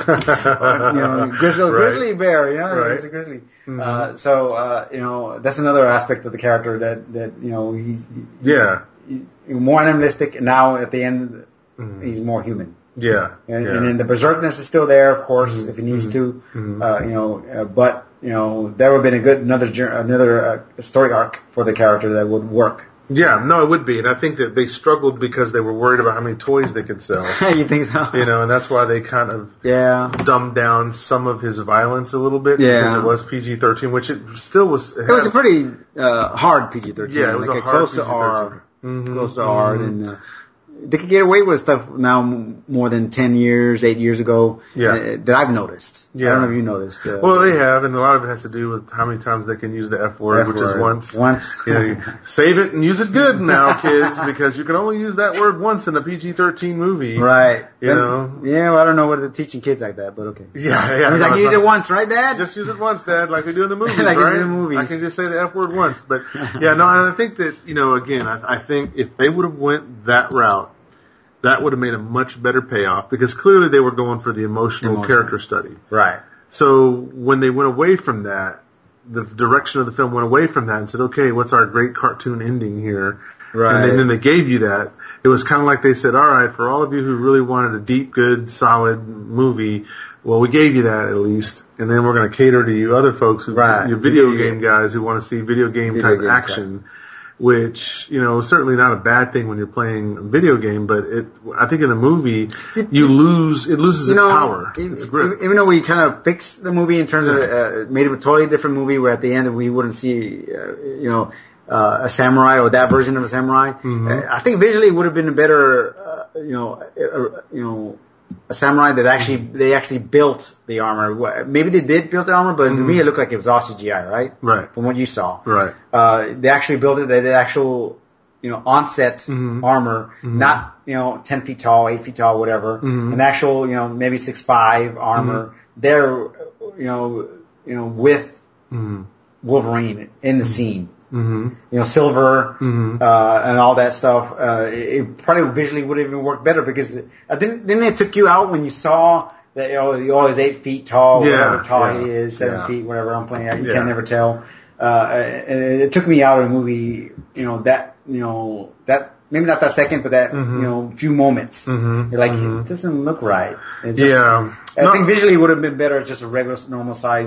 you know, grizzly, right. grizzly bear. Yeah, right. he's a grizzly. Mm-hmm. Uh, so uh, you know, that's another aspect of the character that that you know he's he, yeah. more animalistic, and now at the end, mm-hmm. he's more human. Yeah. And, yeah. and then the berserkness is still there, of course, mm-hmm. if he needs mm-hmm. to. Mm-hmm. Uh, you know, uh, but you know, that would have been a good another another uh, story arc for the character that would work. Yeah, no, it would be, and I think that they struggled because they were worried about how many toys they could sell. You think so? You know, and that's why they kind of yeah dumbed down some of his violence a little bit. Yeah, because it was P G thirteen, which it still was. It, it was a pretty uh, hard P G thirteen. Yeah, it was like a a hard close P G thirteen. to R, mm-hmm. close to R, and. Uh, They could get away with stuff now more than ten years, eight years ago, yeah. uh, that I've noticed. Yeah. I don't know if you noticed. Uh, well, they have, and a lot of it has to do with how many times they can use the F word, F which word. is once. Once. You know, you save it and use it good now, kids, because you can only use that word once in a P G thirteen movie. Right. You then, know? Yeah, well, I don't know what they're teaching kids like that, but okay. Yeah, yeah. I mean, no, like, use it once, right, Dad? Just use it once, Dad, like they do in the movies, like right? they do in the movies. I can just say the F word once. But, yeah, no, and I think that, you know, again, I, I think if they would have went that route, that would have made a much better payoff, because clearly they were going for the emotional Emotion. character study. Right. So when they went away from that, the direction of the film went away from that and said, okay, what's our great cartoon ending here? Right. And then, then they gave you that. It was kind of like they said, all right, for all of you who really wanted a deep, good, solid movie, well, we gave you that at least. And then we're going to cater to you other folks, who, right. your video video game guys who want to see video game video type game action. Type. Which, you know, certainly not a bad thing when you're playing a video game, but it, I think in a movie, you lose, it loses you know, its power, even, its grip. Even though we kind of fixed the movie in terms of, uh, made it a totally different movie where at the end we wouldn't see, uh, you know, uh, a samurai or that version of a samurai. Mm-hmm. Uh, I think visually it would have been a better, uh, you know, uh, you know, a samurai that actually, they actually built the armor. Maybe they did build the armor, but mm-hmm. to me it looked like it was all C G I, right? Right. From what you saw. Right. Uh, they actually built it, they did actual, you know, onset mm-hmm. armor, mm-hmm. not, you know, ten feet tall, eight feet tall, whatever. Mm-hmm. An actual, you know, maybe six five armor. Mm-hmm. They're, you know, you know, with mm-hmm. Wolverine in the scene. Mm-hmm. You know, silver, mm-hmm. uh, and all that stuff. Uh, it, it probably visually would have even worked better because it, uh, didn't, didn't it took you out when you saw that, you know, he always eight feet tall, yeah, whatever tall yeah, he is, seven yeah. feet, whatever I'm playing at, you yeah. can never tell. Uh, and it took me out of the movie, you know, that, you know, that, maybe not that second, but that, mm-hmm. you know, few moments. Mm-hmm. You're like, mm-hmm. it doesn't look right. It just, yeah. I no. think visually it would have been better just a regular, normal size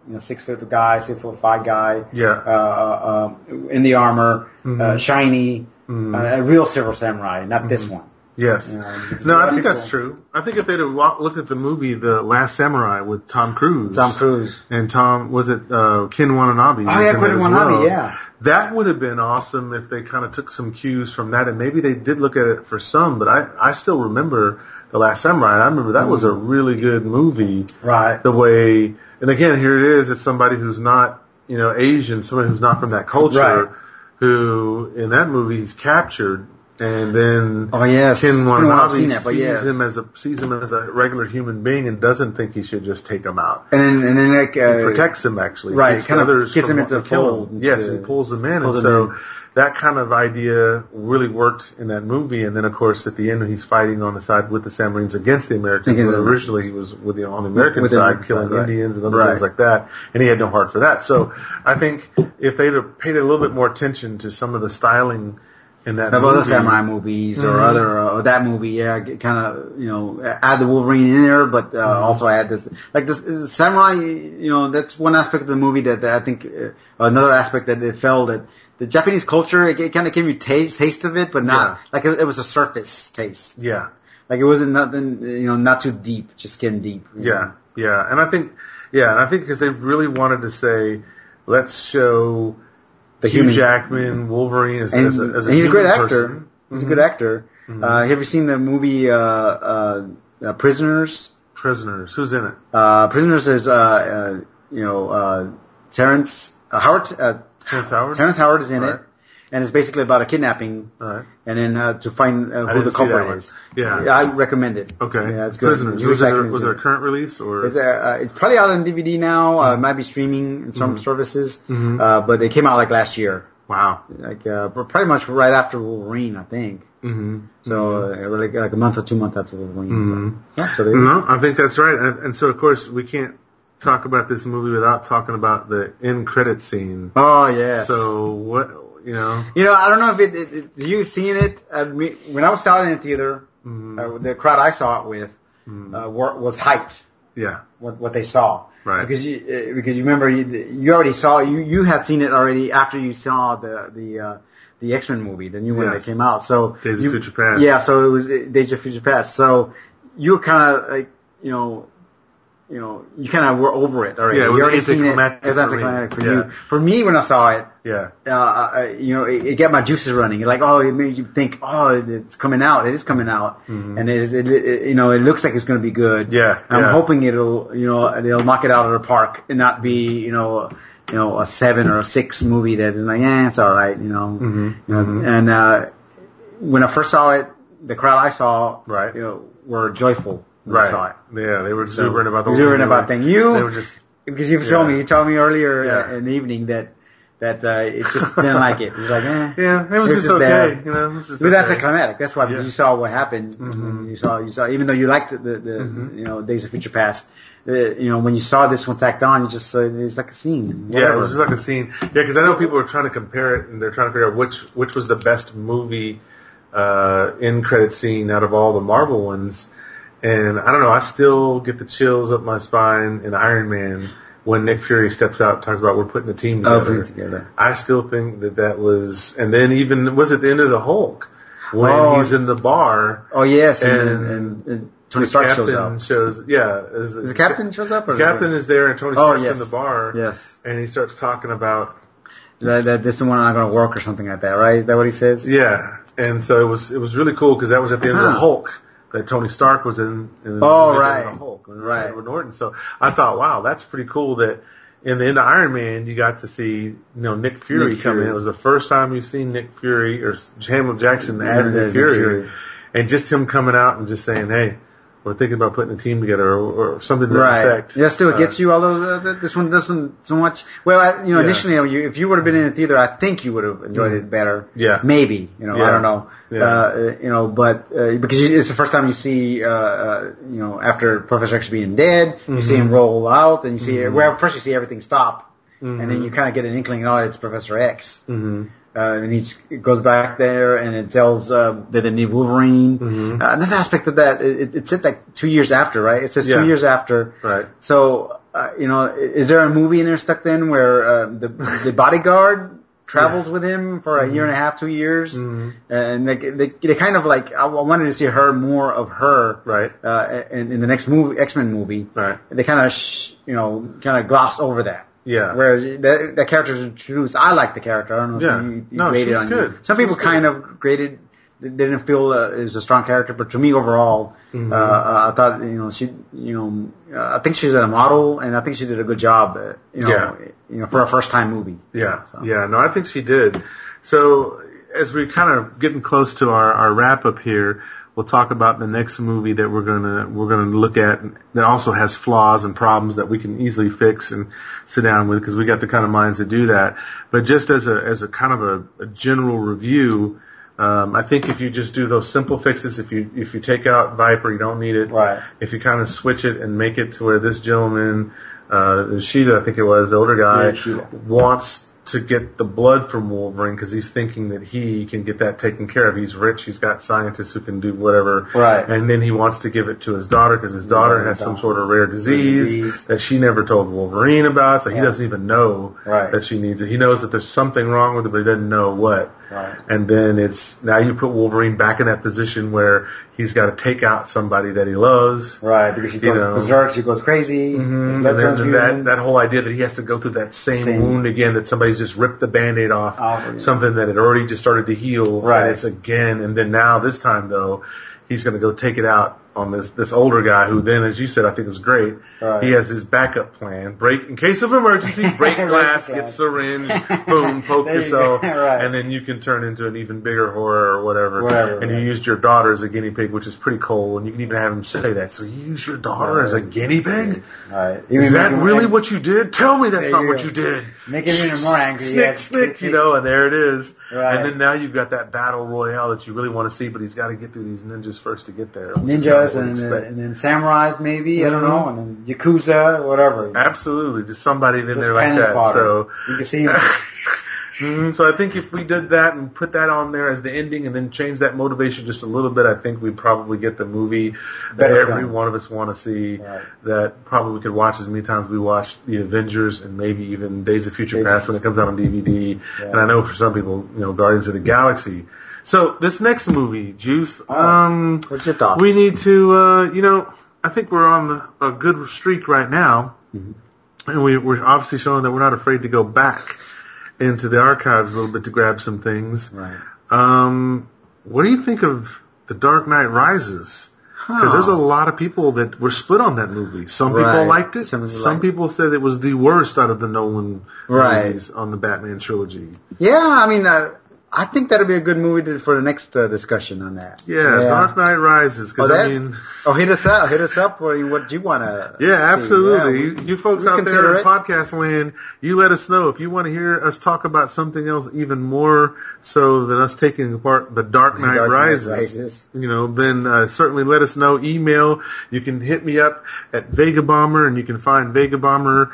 you know, six foot guy, six foot five guy. Yeah. Uh, uh, uh, in the armor, Mm-hmm. uh, shiny, Mm-hmm. uh, a real Silver Samurai, not this one. Yes. You know, it's- No, I yeah, think that's people- true. I think if they'd have wa- looked at the movie The Last Samurai with Tom Cruise. Tom Cruise. And Tom, was it uh, Ken Watanabe? Oh, yeah, was in Ken it as Watanabe, well. yeah. That would have been awesome if they kind of took some cues from that, and maybe they did look at it for some, but I, I still remember The Last Samurai, and I remember that was a really good movie. Right. The way, and again, here it is, it's somebody who's not, you know, Asian, somebody who's not from that culture, Right. who, in that movie, he's captured, and then Oh, yes. Ken It's been a while I've Watanabe seen that, but sees yes. him as a sees him as a regular human being and doesn't think he should just take him out. And then, and then like, uh, He protects him actually. right, Keeps kind of others gets from him into the killing fold, him. into Yes, the- he pulls them in, pulls and them so in. that kind of idea really worked in that movie. And then of course at the end when he's fighting on the side with the Samarines against the Americans. Against When them. originally he was with the on the American With the side American killing side, right. Indians and other Right. things like that, and he had no heart for that. So I think if they'd have paid a little bit more attention to some of the styling in that of movie, other samurai movies or Mhm. other, uh, or that movie, yeah, kind of, you know, add the Wolverine in there, but uh, Mm-hmm. also add this, like this uh, samurai, you know, that's one aspect of the movie that, that I think, uh, another aspect that it felt that the Japanese culture, it, it kind of gave you taste, taste of it, but not, Yeah. like it, it was a surface taste. yeah. Like it wasn't nothing, you know, not too deep, just skin deep. you Yeah, know. yeah, and I think, yeah, and I think because they really wanted to say, let's show The Hugh human- Jackman, Wolverine as, And, as a, as a and he's a great human actor. person. He's a good actor. Mhm. Uh, have you seen the movie, uh, uh, uh Prisoners? Prisoners, who's in it? Uh, Prisoners is, uh, uh, you know, uh, Terrence uh, Howard, uh, Terrence Howard. Terrence Howard is in Right. it. And it's basically about a kidnapping All right. and then, uh, to find uh, I who the didn't see that culprit one. is. Yeah. I recommend it. Okay. Yeah, it's good. Prisoners. Hugh Was there, Jackman's was in there a it. current release or? It's, uh, uh, it's probably out on D V D now. Uh, it might be streaming in some Mhm. services. Mhm. Uh, but it came out like last year. Wow. Like, uh, pretty much right after Wolverine, I think. Mm-hmm. So, uh, like, like a month or two months after Wolverine. Mhm. So, yeah, so there you go. No, I think that's right. And, and so, of course, we can't talk about this movie without talking about the end credit scene. Oh, yes. So, what, you know? You know, I don't know if it, it, it you seen it. Uh, me, when I was out in the theater, Mhm. uh, the crowd I saw it with Mhm. uh, were, was hyped. Yeah. What what they saw, Right. Because you uh, because you remember you, you already saw you you had seen it already after you saw the the uh, the X-Men movie, the new one Yes. that came out. So Days of you, Future Past. Yeah, so it was uh, Days of Future Past. So you were kind of like you know. You know, you kind of were over it already. Yeah, it was you already seen it. anticlimactic It was for me. anticlimactic for Yeah. you. For me, when I saw it, Yeah. uh, uh, you know, it, it got my juices running. Like, oh, it made you think, oh, it's coming out. It is coming out, Mhm. and it, is, it, it, you know, it looks like it's going to be good. Yeah, I'm yeah. hoping it'll, you know, they'll knock it out of the park and not be, you know, you know, a seven or a six movie that is like, eh, it's all right, you know. Mhm. You know, Mhm. And uh, when I first saw it, the crowd I saw, Right. you know, were joyful when Right. I saw it. Yeah, they were So, exuberant about the exuberant whole about thing. thing. You- They were just, Because you've shown Yeah. me, you told me earlier Yeah. uh, in the evening that that uh, it just didn't like it. It was like, eh. yeah, it was It's just just okay. there. You know, it was just But that's okay. anticlimactic. That's why Yeah. because you saw what happened. Mhm. You saw, you saw, even though you liked the, the, the Mhm. you know, Days of Future Past, uh, you know, when you saw this one tacked on, you just, uh, it's like a scene. Yeah, it whatever. was just like a scene. Yeah, because I know people were trying to compare it, and they're trying to figure out which which was the best movie uh, end credit scene out of all the Marvel ones. And I don't know, I still get the chills up my spine in Iron Man when Nick Fury steps out and talks about we're putting a team Oh, together. putting it together. I still think that that was, and then even was at the end of the Hulk when Oh. he's in the bar. Oh yes, and, And- and, and Tony the Stark captain shows up. shows- yeah, is, Is the captain shows up? Or The captain is there, and Tony Oh, Stark's yes. in the bar. Yes. And he starts talking about, That, that this one not going to work or something like that, right? Is that what he says? yeah, and so it was it was really cool because that was at the end of the Huh. Hulk that Tony Stark was in. in Oh, in the right. Hulk, with Right. Edward Norton. So I thought, wow, that's pretty cool that in the end of Iron Man you got to see you know Nick Fury Nick come in. Fury. It was the first time you've seen Nick Fury or Samuel Jackson as As Nick Nick Fury. Fury. And just him coming out and just saying, hey, we're thinking about putting a team together or, or something to that Right. effect. Yeah, still it Uh, gets you, although uh, th- this one doesn't so much. Well, I, you know, Yeah. initially, you, if you would have been in the theater, I think you would have enjoyed it better. Yeah. Maybe, you know, Yeah. I don't know. Yeah. Uh, you know, but uh, because you, it's the first time you see, uh, uh, you know, after Professor X being dead, you see him roll out, and you see, well, first you see everything stop, and then you kind of get an inkling, oh, it's Professor X. Mm-hmm. Uh, and he goes back there and it tells uh, that they need Wolverine. Mhm. Uh, another aspect of that, it, it's said like two years after, right? It says Yeah. two years after. Right. So uh, you know, is there a movie in there stuck in where uh, the the bodyguard travels yeah. with him for a mm-hmm. year and a half, two years, mm-hmm. and they, they they kind of like I wanted to see her more of her, right? Uh, in, in the next movie, X-Men movie, right? They kind of sh- you know kind of glossed over that. Yeah. Whereas that, that character is introduced. I like the character. I don't know yeah. if you, you no, graded she's on good. You. Some she's people good. kind of graded, they didn't feel uh, it was a strong character, but to me overall, mm-hmm. uh, uh, I thought, you know, she, you know, uh, I think she's a model and I think she did a good job, uh, you know, yeah. you know, for a first time movie. Yeah. So. Yeah. No, I think she did. So as we're kind of getting close to our, our wrap up here, we'll talk about the next movie that we're gonna we're gonna look at that also has flaws and problems that we can easily fix and sit down with because we got the kind of minds to do that. But just as a as a kind of a, a general review, um, I think if you just do those simple fixes, if you if you take out Viper, you don't need it. Right. If you kind of switch it and make it to where this gentleman, uh, Sheeta, I think it was the older guy, yeah, wants to get the blood from Wolverine because he's thinking that he can get that taken care of. He's rich. He's got scientists who can do whatever. Right. And then he wants to give it to his daughter because his daughter yeah, has some sort of rare disease, disease that she never told Wolverine about, so yeah. he doesn't even know right. that she needs it. He knows that there's something wrong with it, but he doesn't know what. Right. And then it's, now you put Wolverine back in that position where he's got to take out somebody that he loves. Right, because she goes you know. berserk, she goes crazy. Mm-hmm. And then that, that whole idea that he has to go through that same, same. wound again, that somebody's just ripped the Band-Aid off, oh, yeah. something that had already just started to heal. Right. And it's again, and then now this time though, he's going to go take it out on this, this older guy who then, as you said, I think is great. Right. He has his backup plan. Break, in case of emergency, break glass, get syringe, boom, poke yourself, right. and then you can turn into an even bigger horror or whatever. whatever and right. you used your daughter as a guinea pig, which is pretty cool, and you can even have him say that. So you use your daughter right. as a guinea pig? Right. Is that really what you did? Tell me that's not you what go. you did. Make it even more angry. Snick, yeah, snick, you know, and there it is. Right. And then now you've got that battle royale that you really want to see, but he's got to get through these ninjas first to get there. Ninjas and, uh, and then samurais maybe, mm-hmm. I don't know, and then Yakuza, whatever. Absolutely, just somebody in just there like that. Fodder. So you can see him. mm-hmm. So I think if we did that and put that on there as the ending and then change that motivation just a little bit, I think we'd probably get the movie that Better every done. one of us want to see, right. that probably we could watch as many times as we watch The Avengers and maybe even Days of Future Days Past when it comes out on D V D. Yeah. And I know for some people, you know, Guardians of the Galaxy. So this next movie, Juice, oh, um, what's your thoughts? We need to, uh, you know, I think we're on the, a good streak right now. Mm-hmm. And we, we're obviously showing that we're not afraid to go back into the archives a little bit to grab some things. Right. Um, what do you think of The Dark Knight Rises? Because Huh. there's a lot of people that were split on that movie. Some Right. people liked it. Some Some, people liked people said it was the worst out of the Nolan Right. movies on the Batman trilogy. Yeah, I mean, uh, I think that'd be a good movie to, for the next uh, discussion on that. Yeah, yeah. Dark Knight Rises. Because oh, I that, mean, oh, hit us up, hit us up. What, what you want to? yeah, absolutely. Yeah, you, you folks we out consider there in it. podcast land, you let us know if you want to hear us talk about something else even more so than us taking apart the Dark Knight Dark Knight Rises. Rises. You know, then uh, certainly let us know. Email. You can hit me up at Vega Bomber, and you can find Vega Bomber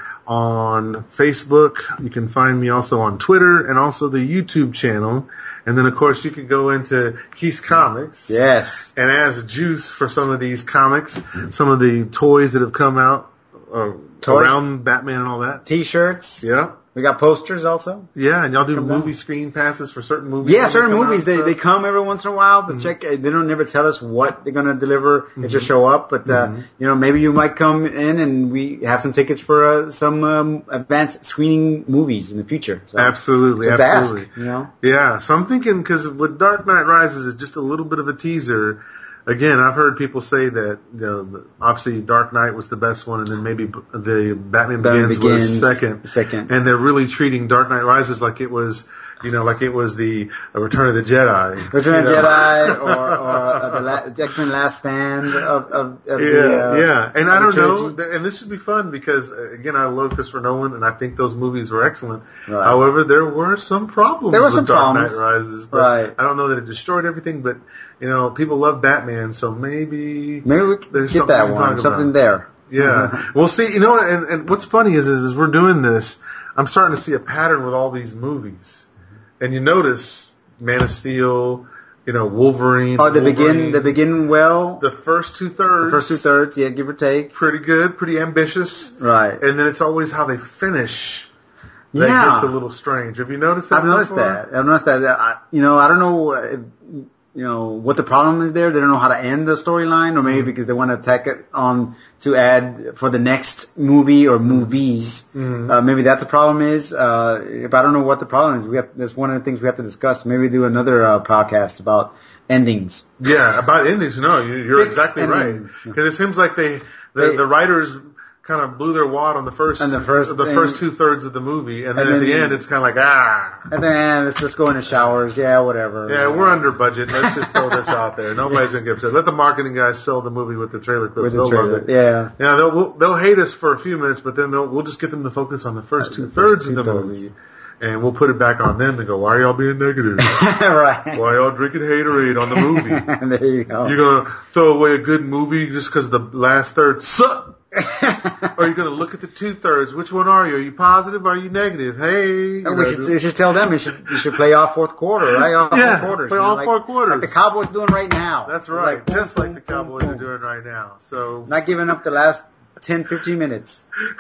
on Facebook. You can find me also on Twitter and also the YouTube channel. And then, of course, you can go into Keith's Comics. Yes. And ask Juice for some of these comics, some of the toys that have come out uh, Toys? around Batman and all that. T-shirts. Yeah. We got posters also. Yeah, and y'all do Come movie down. screen passes for certain movies. Yeah, when certain they come movies out they and they stuff. come every once in a while, but Mhm. check they don't never tell us what they're gonna deliver. Mm-hmm. They just show up. But uh, Mhm. you know, maybe you might come in and we have some tickets for uh, some um, advanced screening movies in the future. So, Absolutely, just absolutely. ask, you know. Yeah, so I'm thinking, because with Dark Knight Rises is just a little bit of a teaser. Again, I've heard people say that, you know, obviously Dark Knight was the best one, and then maybe b- the Batman, Batman Begins, Begins was second. Second. And they're really treating Dark Knight Rises like it was, you know, like it was the uh, Return of the Jedi. Return of you the know? Jedi or, or uh, the La- X-Men Last Stand of, of, of Yeah, the, uh, yeah. And I of the don't know, trilogy. th- and this should be fun because, uh, again, I love Christopher Nolan, and I think those movies were excellent. Right. However, there were some problems There were with some Dark problems. Knight Rises. But Right. I don't know that it destroyed everything, but, you know, people love Batman, so maybe... Maybe we could There's get something that to one, talk something about. there. Yeah. Well, see, you know what, and, and what's funny is, is, as we're doing this, I'm starting to see a pattern with all these movies. And you notice Man of Steel, you know, Wolverine. Oh, the Wolverine, begin, the begin well. The first two thirds. The first two thirds, yeah, give or take. Pretty good, pretty ambitious. Right. And then it's always how they finish that yeah. gets a little strange. Have you noticed that? I've noticed so that. I've noticed that. I, you know, I don't know, if, you know, what the problem is there. They don't know how to end the storyline, or maybe mm-hmm. because they want to tack it on to add for the next movie or movies. Mm-hmm. Uh, maybe that's the problem is. Uh, but I don't know what the problem is. We have, that's one of the things we have to discuss. Maybe do another uh, podcast about endings. Yeah, about endings. No, you, you're Fixed exactly endings. right. Because it seems like they, the, they, the writers kind of blew their wad on the first, and the first, the thing, first two thirds of the movie, and then and at then the the, end, it's kind of like ah. And then let's just go in the showers. Yeah, whatever. Yeah, we're under budget. Let's just throw this out there. Nobody's gonna get upset. Let the marketing guys sell the movie with the trailer clips. With the they'll trailer. love it. Yeah. Yeah, they'll we'll, they'll hate us for a few minutes, but then they'll we'll just get them to focus on the first two thirds of the movie. And we'll put it back on them and go, why are y'all being negative? Right. Why y'all drinking haterade on the movie? There you go. You're going to throw away a good movie just because the last third sucked? Or are you going to look at the two thirds? Which one are you? Are you positive or are you negative? Hey. You no, know, we should, just... you should tell them you should, you should play all fourth quarter, right? All yeah, four quarters. play you know, all like, four quarters. Like the Cowboys doing right now. That's right. Like, just boom, like the boom, Cowboys boom, are doing right now. So not giving up the last ten, fifteen minutes.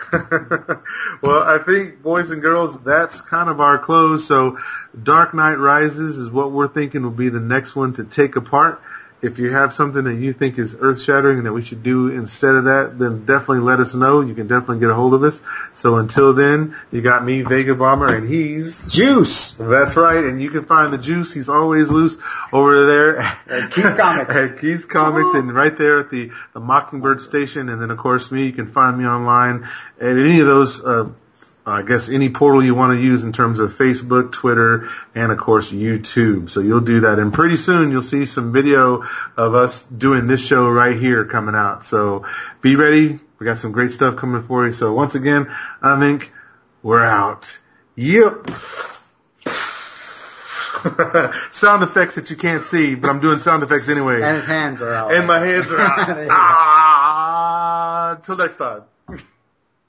Well, I think, boys and girls, that's kind of our close. So Dark Knight Rises is what we're thinking will be the next one to take apart. If you have something that you think is earth-shattering and that we should do instead of that, then definitely let us know. You can definitely get a hold of us. So until then, you got me, Vega Bomber, and he's... Juice! That's right, and you can find the Juice. He's always loose over there at Keith Comics. At Keith Comics, and right there at the, the Mockingbird station. And then, of course, me, you can find me online at any of those... Uh, I guess any portal you want to use in terms of Facebook, Twitter, and of course YouTube. So you'll do that. And pretty soon you'll see some video of us doing this show right here coming out. So be ready. We got some great stuff coming for you. So once again, I think we're out. Yep. Sound effects that you can't see, but I'm doing sound effects anyway. And his hands are out. And my hands are out. Ah, until next time.